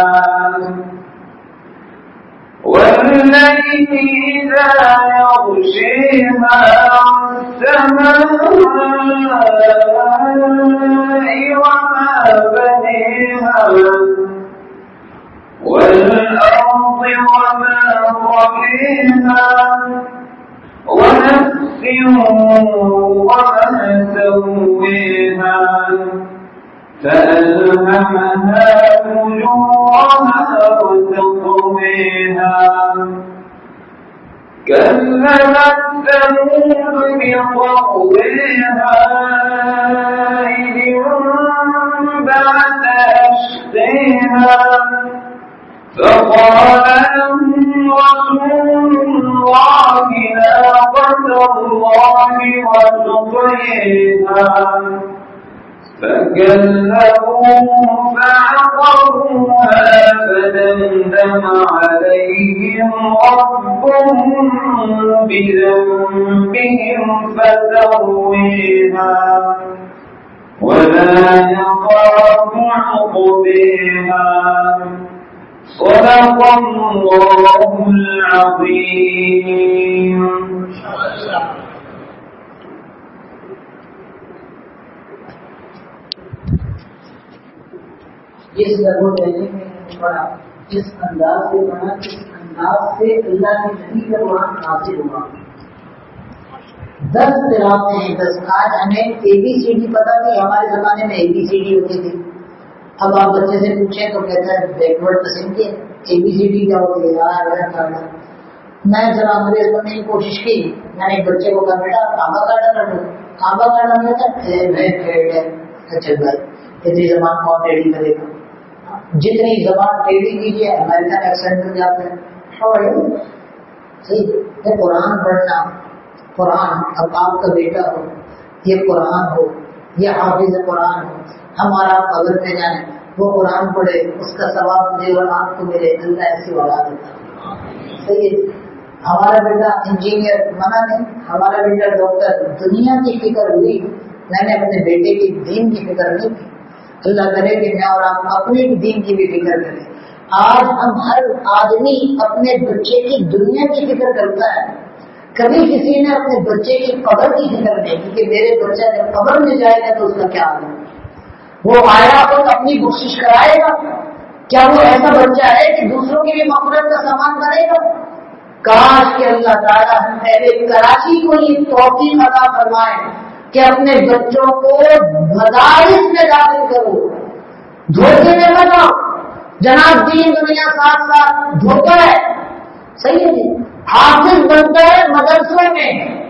والليل إذا يغشيها والسماء وما بنيها والأرض وما طحيها ونفس وما سويها فألهمها فجورها وتقويها. كذبت ثمود بطغواها إذ انبعث أشقاها فقال لهم رسول الله ناقة الله وسقياها فكذبوه فعقروها فدمدم عليهم ربهم بذنبهم فسويها ولا يخاف عقباها. صدق الله العظيم. جس لگو دینے میں پڑھا، جس انداز سے پڑھا، جس انداز سے اللہ کے نبی کا قرآن نازل ہوا. دس تلاوتیں ہیں، دس. آج ہمیں اے بی سی ڈی پتا تھی، ہمارے زمانے میں اے بی سی ڈی ہوتی تھی. اب آپ بچے سے پوچھیں تو کہتا ہے بیکورڈ پسند کے اے بی سی ڈی کیا ہوتی ہے. میں ذرا انگریز بننے کی کوشش کی. میں نے ایک بچے کو کہا بیٹا کعبہ کاٹا کاٹو. کعبہ کاٹا میں تھا اچھا بھائی اتنی زبان کون ٹیڑھی کرے گا. جتنی زبان ٹیڑھی کیجیے امریکن ایکسینٹ میں جاتے ہیں. صحیح ہے. قرآن پڑھنا، قرآن اب آپ کا بیٹا ہو، یہ قرآن ہو، یہ حافظ قرآن ہو، ہمارا قبر میں جائیں وہ قرآن پڑھے، اس کا ثواب مجھے اور آپ کو ملے. اللہ ایسی اولاد دیتا. صحیح ہے. ہمارا بیٹا انجینئر منع نہیں، ہمارا بیٹا ڈاکٹر. دنیا کی فکر ہوئی، میں نے اپنے بیٹے کی دین کی فکر نہیں کی. اللہ کرے کہ میں اور آپ اپنے دین کی بھی فکر کریں. آج ہم ہر آدمی اپنے بچے کی دنیا کی فکر کرتا ہے. کبھی کسی نے اپنے بچے کی قبر کی فکر نہیں کی کہ میرے بچہ جب قبر میں جائے گا تو اس کا کیا حال ہے. وہ آیا خود اپنی کوشش کرائے گا. کیا وہ ایسا بچہ ہے کہ دوسروں کی بھی مغفرت کا سامان کرے گا؟ کاش کہ اللہ تعالیٰ ہم پہلے کراچی کو یہ توفیق عطا فرمائے کہ اپنے بچوں کو مدارس میں داخل کرو. دھوکے میں بناؤ. جناب دین دنیا ساتھ ساتھ دھوکہ ہے. صحیح ہے جی. حافظ بنتا ہے مدرسے میں،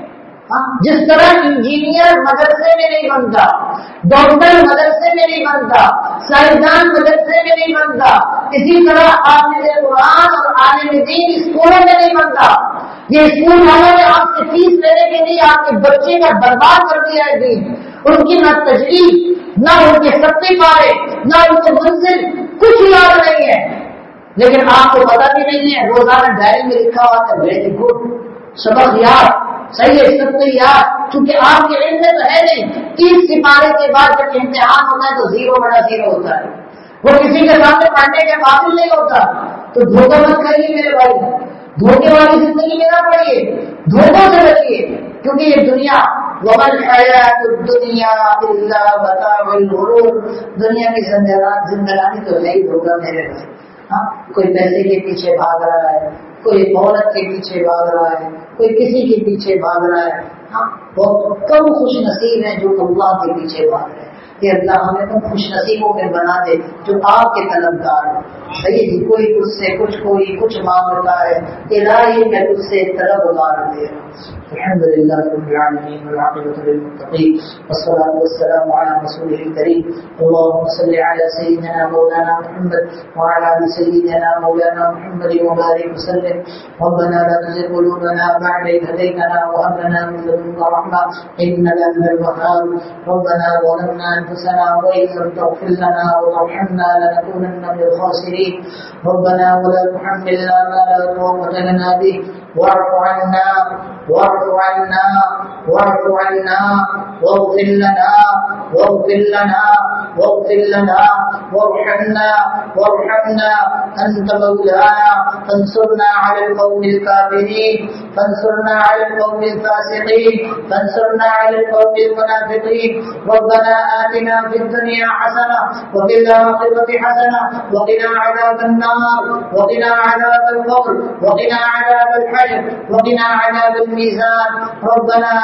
جس طرح انجینئر مدرسے میں نہیں بنتا، ڈاکٹر مدرسے میں نہیں بنتا، سائنسدان مدرسے میں نہیں بنتا، اسی طرح حافظ قرآن اور عالم دین اسکولوں میں نہیں بنتا۔ یہ اسکول والوں نے آپ سے فیس لینے کے لیے آپ کے بچے کا برباد کر دیا ہے دین، ان کی نہ تجوید، نہ ان کے سطح پارے، نہ ان کے منزل، کچھ یاد نہیں ہے، لیکن آپ کو پتا بھی نہیں ہے۔ روزانہ ڈائری میں لکھا ہوا تھا ویری گڈ، سبق یاد، صحیح ہے، سب کو یاد، کیونکہ آپ کے علم میں تو ہے نہیں۔ تیس سپارے کے بعد جب امتحان ہوتا ہے تو زیرو بڑا زیرو ہوتا ہے، وہ کسی کے سامنے پڑھنے کے قابل نہیں ہوتا۔ تو دھوکہ مت کریے میرے بھائی، دھوکے والی زندگی میں نہ پڑیے، دھوکوں سے بچیے، کیونکہ یہ دنیا وَمَا الْحَيَاةُ الدُّنْيَا إِلَّا مَتَاعُ الْغُرُورِ، دنیا کی زندگانی تو ہے ہی دھوکہ میرے بھائی۔ ہاں، کوئی پیسے کے پیچھے بھاگ رہا ہے، کوئی عورت کے پیچھے بھاگ رہا ہے، کوئی کسی کے پیچھے بھاگ رہا ہے۔ ہاں، بہت کم خوش نصیب ہیں جو اللہ کے پیچھے بھاگ رہے ہیں۔ کہ اللہ ہمیں تو خوش نصیبوں میں بنا دے جو آپ کے طلبگار ہیں۔ صحیح جی، کوئی تجھ سے کچھ کوئی کچھ مانگتا ہے، الہی میں تجھ سے طلبگار دے۔ الحمد للہ رب العالمین والعاقبۃ للمتقین والصلاۃ والسلام علی رسولہ الکریم اللهم صل علی سیدنا مولانا محمد وعلى آل سیدنا مولانا محمد وبارک وسلم۔ ربنا لا تزغ قلوبنا بعد إذ هديتنا وهب لنا من لدنك رحمة إنك أنت الوهاب۔ ربنا ظلمنا أنفسنا وإن لم تغفر لنا وترحمنا لنكونن من الخاسرين۔ ربنا ولا تحملنا ما لا طاقة لنا به واعف عنا واعف عنا واعف عنا واغفر لنا واغفر لنا واغفر لنا وارحمنا وارحمنا أنت مولانا فانصرنا على القوم الكافرين فانصرنا على القوم الفاسقين فانصرنا على القوم المنافقين۔ ربنا آتنا في الدنيا حسنة وفي الآخرة حسنة وقنا عذاب النار وقنا عذاب القبر وقنا عذاب الحشر وقنا عذاب الميزان۔ ربنا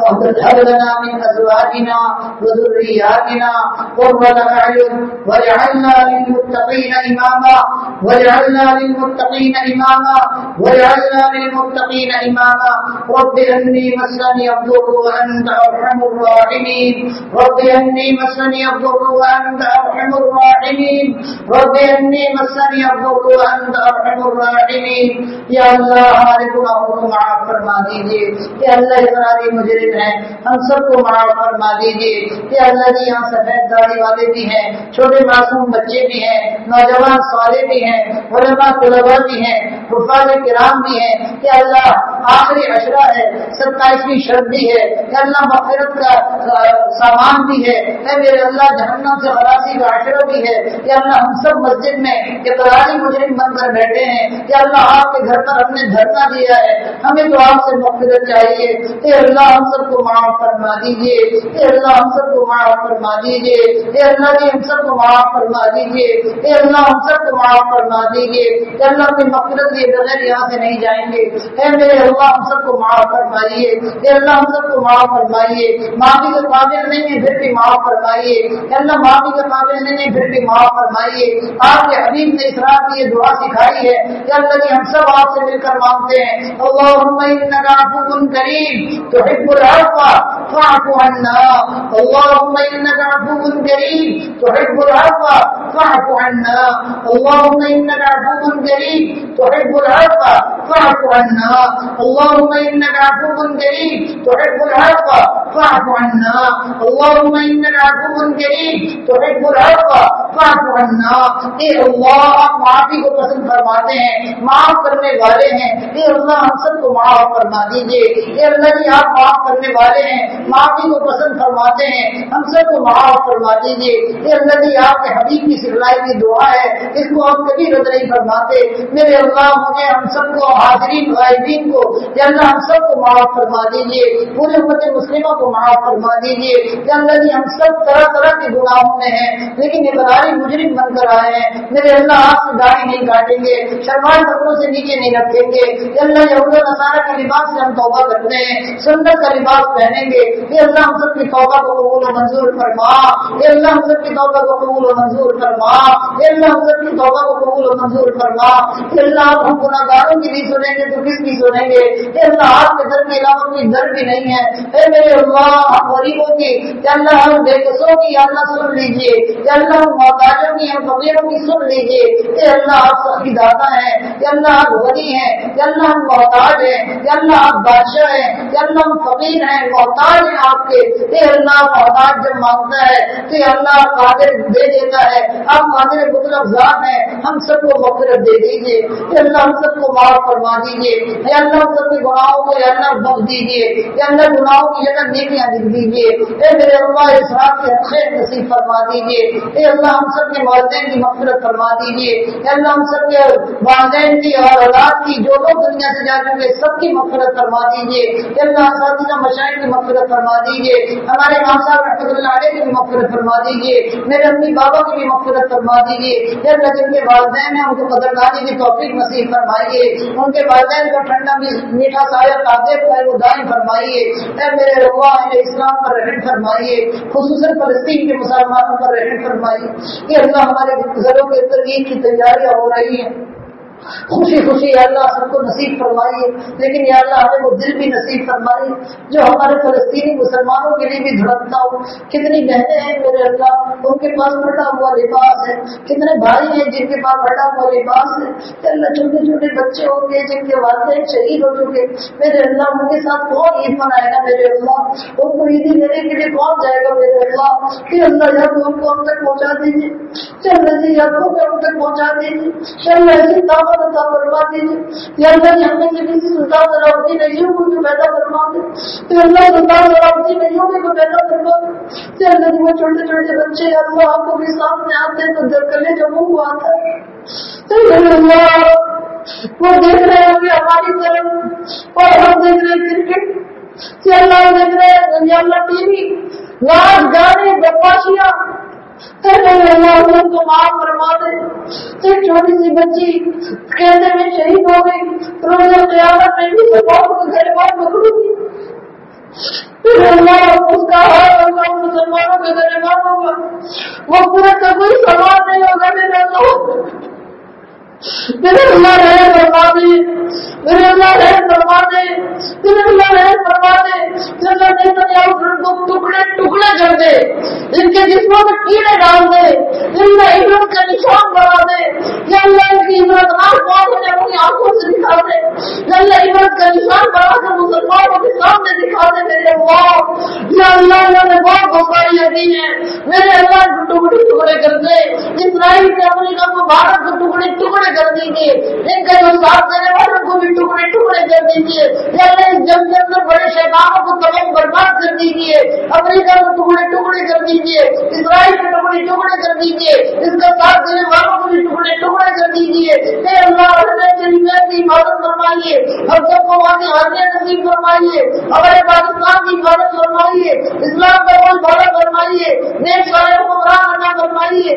هب لنا من أزواجنا وذرياتنا قرة أعين واجعلنا للمتقين إماما واجعلنا للمتقين إماما واجعلنا للمتقين إماما۔ رب إني مسني الضر وأنت أرحم الراحمين رب إني مسني الضر وأنت أرحم الراحمين رب إني مسني الضر وأنت أرحم الراحمين۔ یا اللہ ہمارے گناہوں کو معاف فرما دیجیے، کہ اللہ اقراری مجرم ہیں، ہم سب کو معاف فرما دیجیے، کہ اللہ جی یہاں سفید داڑھی والے بھی ہیں، چھوٹے معصوم بچے بھی ہیں، نوجوان صالح بھی ہیں، علماء طلباء بھی ہیں، حفاظ کرام بھی ہیں، کہ اللہ آخری عشرہ ہے، ستائیسویں شب بھی ہے، کہ اللہ مغفرت کا سامان بھی ہے، اے میرے اللہ جہنم سے خلاصی کا عشرہ بھی ہے، کہ اللہ ہم سب مسجد میں اقراری مجرم بن کر بیٹھے ہیں، کہ اللہ آپ کے گھر پر ہم نے دھرنا دیا ہے، ہمیں تو آپ سے مغفرت چاہیے، اے اللہ ہم سب کو معاف فرما دیجیے، اے اللہ ہم سب کو معاف فرما دیجیے، اے اللہ جی ہم سب کو معاف فرما دیجیے، اے اللہ ہم سب کو معاف فرما دیجیے، اے اللہ اپنی مغفرت کے بغیر یہاں سے نہیں جائیں گے، اے میرے اللہ ہم سب کو معاف فرمائیے، اے اللہ ہم سب کو معاف فرمائیے، معافی کے قابل نہیں ہے پھر بھی معاف فرمائیے، اے اللہ معافی کے قابل نہیں ہے پھر بھی معاف فرمائیے۔ آپ کے حبیب نے اسرار کی یہ دعا سکھائی ہے کہ اللہ جی ہم سب آپ سے مل کر مانگتے ہیں، اللهم انك عفو كريم تحب العفو فاعف عنا اللهم انك عفو كريم تحب العفو فاعف عنا اللهم انك عفو كريم تحب العفو فاعف عنا اللهم انك عفو كريم تحب العفو فاعف عنا اللهم انك عفو كريم تحب العفو فاعف عنا۔ اے اللہ آپ معافی کو پسند فرماتے ہیں، معاف کرنے والے ہیں، اے اللہ ہم سب کو معاف فرما دیجیے، اے اللہ جی آپ معاف کرنے والے ہیں، معافی کو پسند فرماتے ہیں، ہم سب کو معاف فرما دیجیے، اے اللہ جی آپ کے حبیب کی سکھلائی کی دعا ہے، اس کو ہم کبھی رد نہیں فرماتے، میرے اللہ مجھے ہم سب کو حاضرین غائبین کو اے اللہ ہم سب کو معاف فرما دیجیے، پورے امت مسلمہ کو معاف فرما دیجیے، اے اللہ جی ہم سب طرح طرح کے گناہوں میں ہیں لیکن اقراری مجرم بن کر آئے ہیں، میرے اللہ آپ سے داڑھی نہیں کاٹیں گے، شلوار کپڑوں سے نیچے نہیں رکھیں گے، اے اللہ یہود و نصارہ کے لباس سے ہم توبہ کرتے ہیں، سنت کا لباس پہنیں گے، اے اللہ ہم سب کی توبہ کو قبول و منظور فرما، اے اللہ ہم سب کی توبہ کو قبول و منظور فرما، اے اللہ ہم سب کی توبہ کو قبول و منظور فرما، اے اللہ اللہ آپ ہم گناہگاروں کی نہیں سنیں گے تو کس کی سنیں گے؟ اے اللہ آپ کے در کے علاوہ کوئی در بھی نہیں ہے. اے میرے اللہ ہم غریبوں کی یا اللہ ہم بے قصوں کی یا اللہ سن لیجیے. یا اللہ ہم محتاجوں کی ہم فقیروں کی سن لیجیے. اے اللہ آپ سب کی داتا ہیں. یا اللہ آپ غنی ہیں. یا اللہ ہم محتاج ہیں. یا اللہ آپ بادشاہ ہیں. یا اللہ ہم فقیر ہیں محتاج ہیں آپ کے. اے اللہ محتاج جب مانگتا ہے تو یا اللہ قادر دے دیتا ہے. آپ قادر مطلب ذات ہیں. ہم سب کو مغفرت دے دیجیے. اے اللہ ہم سب کو معاف فرما دیجیے. اے اللہ ہم سب کے گناہوں کو یا اللہ بخش دیجیے. یا اللہ گناہوں کی جگہ نیکیاں لکھ دیجیے. اے میرے اللہ اسراف کے خیر نصیب فرما دیجیے. اے اللہ ہم سب کے والدین کی مغفرت فرما دیجیے. اے اللہ ہم سب کے والدین کی اور اولاد کی جو لوگ دنیا سے جا چکے سب کی مغفرت فرما دیجیے. اے اللہ اساتذہ مشائخ کی مغفرت فرما دیجیے. ہمارے امام صاحب رحمۃ اللہ علیہ کی بھی مغفرت فرما دیجیے. میرے امی بابا کی بھی مغفرت فرما دیجیے. اے اللہ جن کے والدین ہیں ان کو قدردانی کی توفیق نصیب فرمائیے. ان کے والدین کا ٹھنڈا میٹھا سایہ تازے ہے وہ دائم فرمائیے. اے میرے اللہ اسلام پر رحم فرمائیے. خصوصاً فلسطین کے مسلمانوں پر رحم فرمائیے. کہ اللہ ہمارے گھروں کے اندر عید کی تیاریاں ہو رہی ہیں. خوشی خوشی یا اللہ سب کو نصیب فرمائیے. لیکن یا اللہ ہمیں وہ دل بھی نصیب فرمائیے جو ہمارے فلسطینی مسلمانوں کے لیے بھی دھڑکتا ہو. کتنی بہنیں ہیں میرے اللہ ان کے پاس پھٹا ہوا لباس ہے. کتنے بھائی ہیں جن کے پاس پھٹا ہوا لباس ہے. اللہ چھوٹے چھوٹے بچے ہوں گے جن کے والدین شہید ہو چکے. میرے اللہ ان کے ساتھ کون عید منائے گا میرے اللہ؟ ان کو عیدی دینے کے لیے کون جائے گا میرے اللہ؟ کہ اللہ یا تو ان کو ہم تک پہنچا دیجیے. چل رہی یا تو ہم تک پہنچا دیجیے. چل ایسی طاقت عطا فرما دیجیے. یا اللہ ہم میں سے کسی سلطان صلاحی نہیں کو جو پیدا فرما دے. تو اللہ سلطان صلاحی نہیں ہوگی کو پیدا فرما دے. کہ اللہ وہ چھوٹے چھوٹے بچے اللہ آپ کو بھی سامنے آتے ہیں تو درکلے جو منہ آتا ہے. تو اللہ وہ دیکھ رہے ہیں کہ ہماری طرف اور ہم دیکھ رہے ہیں کرکٹ. کہ اللہ دیکھ رہے ہیں یا اللہ ٹی وی ناچ گانے بکواشیاں. اللہ کو معاف فرما دے. ایک چھوٹی سی بچی قیدے میں شہید ہو گئی. روز قیامت میں بھی گھر بار پکڑوں گی. پھر اللہ اس کا حال اللہ مسلمانوں کے گھر بار ہوگا. وہ پورا کا کوئی سوال نہیں ہوگا میرے اللہ. میرے اللہ رحم فرما دے. میرے اللہ رحم فرما دے. میرے اللہ رحم فرما دے. ٹکڑے ٹکڑے کر دے. ان کے جسموں میں کیڑے ڈال دے. ان میں عبرت کا نشان بنا دے. یا اللہ ان کی عبرت ناک بات انہیں اپنی آنکھوں سے دکھا دے. یا اللہ عبرت کا نشان بنا کر مسلمانوں کے سامنے دکھا دے میرے اللہ. یا اللہ انہوں نے بہت بخاریاں دی ہیں میرے اللہ کو ٹکڑے ٹکڑے کر دے. اسرائیل کے امریکہ کو بھارت کو ٹکڑے ٹکڑے کر دیجیے. ان کا جو ساتھ دینے والوں کو بھی ٹکڑے ٹکڑے کر دیجیے. یا اللہ اس جنگ کے اندر بڑے شیطانوں کو تمام برباد کر دیجیے. امریکہ کو ٹکڑے ٹکڑے کر دیجیے. اسرائیل کو ٹکڑے ٹکڑے کر دیجیے. اس کا ساتھ دینے والوں کو بھی ٹکڑے ٹکڑے کر دیجیے. اے اللہ کی حفاظت فرمائیے. ہم سب کو وہاں کی حاضر نصیب فرمائیے. ہمارے پاکستان کی حفاظت فرمائیے. اسلام کا کوئی بھارت فرمائیے. نیک سارے کو عطا فرمائیے.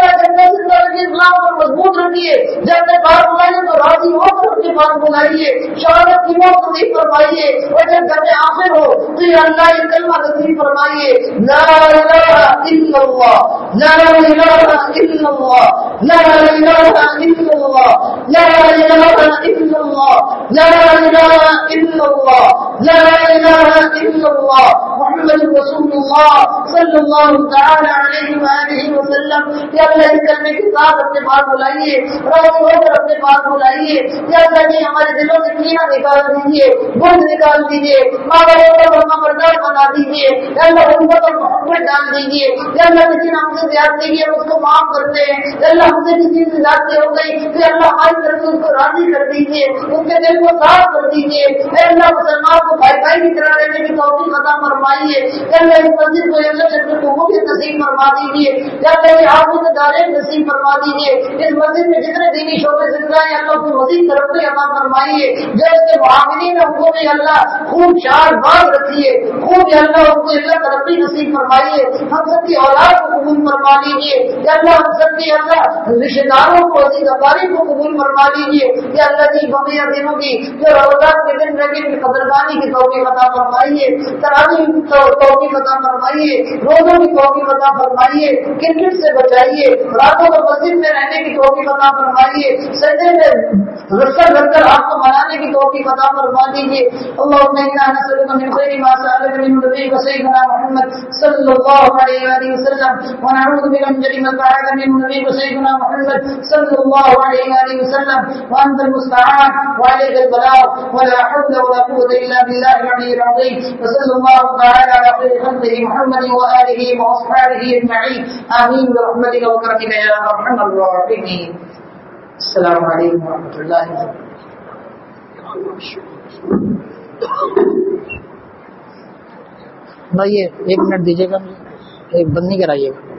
اسلام کو مضبوط رکھیے. جب میں بات بلائیے تو راضی ہو کر اپنے پاس بلائیے. شہادت کی موت نصیب فرمائیے. اور جب گھر میں آخر ہو تو یہ اللہ یہ کلمہ نصیب فرمائیے. لا الہ الا اللہ لا الہ الا اللہ لا الہ الا اللہ لا الہ الا اللہ لا الہ الا اللہ لا الہ الا اللہ محمد رسول اللہ صلی اللہ تعالی علیہ وآلہ وسلم. یا اللہ اس کلمے کے ساتھ اپنے پاس بلائیے. راضی ہو کر اپنے پاس بلائیے. یا اللہ جی ہمارے دلوں سے کینہ نکال دیجیے. بغض نکال دیجیے. ماں باپ کو فرما بردار بنا دیجیے. یا اللہ محبت اور محبت ڈال دیجیے. یا اللہ کسی نے ہم سے زیادتی کی اس کو معاف کرتے ہیں. یا اللہ ہم سے کسی سے زیادتی ہو گئی تو اللہ ہماری طرف سے اس کو راضی کر دیجیے. اس کے دل کو صاف کر دیجیے. اے اللہ مسلمان کو بھائی بھائی کی طرح رہنے کی توفیق عطا فرمائیے. یا اللہ اس مسجد کو اللہ جنت کو بھی نصیب فرما دیجیے. یا اللہ یہ آپ کو دارین نصیب فرما دیجیے. اس مسجد میں جتنے دینی شعبے زندہ ہیں اللہ کو مزید ترقی عطا فرمائیے. جو اس کے معاملین ہیں ان کو بھی اللہ خوب چار باغ رکھیے. خوب یا اللہ ان کو اللہ ترقی نصیب فرمائیے. ہم سب کی اولاد کو قبول فرما لیجیے. یا اللہ ہم سب کی اللہ رشتے داروں کو عزیز اقارب کو قبول فرما لیجیے یا اللہ جی بقیہ دنوں کی جو رمضان کے دن رہے کی قدردانی کی توفیق عطا فرمائیے، تراویح کی توفیق عطا فرمائیے، روزوں کی توفیق عطا فرمائیے، کرکٹ سے بچائیے، راتوں کو مسجد میں رہنے کی توفیق عطا فرمائیے، سجدے میں رسل رکھ کر آپ کو منانے کی توفیق عطا فرما دیجیے۔ اللهم انا نسألك من خير ما سألك من نبيك سيدنا محمد صلى الله عليه وآله وسلم، ونعوذ بك من شر ما استعاذ منه نبيك سيدنا محمد صلى الله عليه وآله وسلم، وأنت المستعان وعليك البلاغ ولا حول ولا قوة إلا بالله العلي العظيم، وصلى الله تعالى على خير خلقه محمد وآله وأصحابه أجمعين، آمين برحمتك وكرمك يا أرحم الراحمين۔ السلام علیکم ورحمۃ اللہ وبرکاتہ۔ بھائی ایک منٹ دیجیے گا، ایک بند نہیں کرائیے گا۔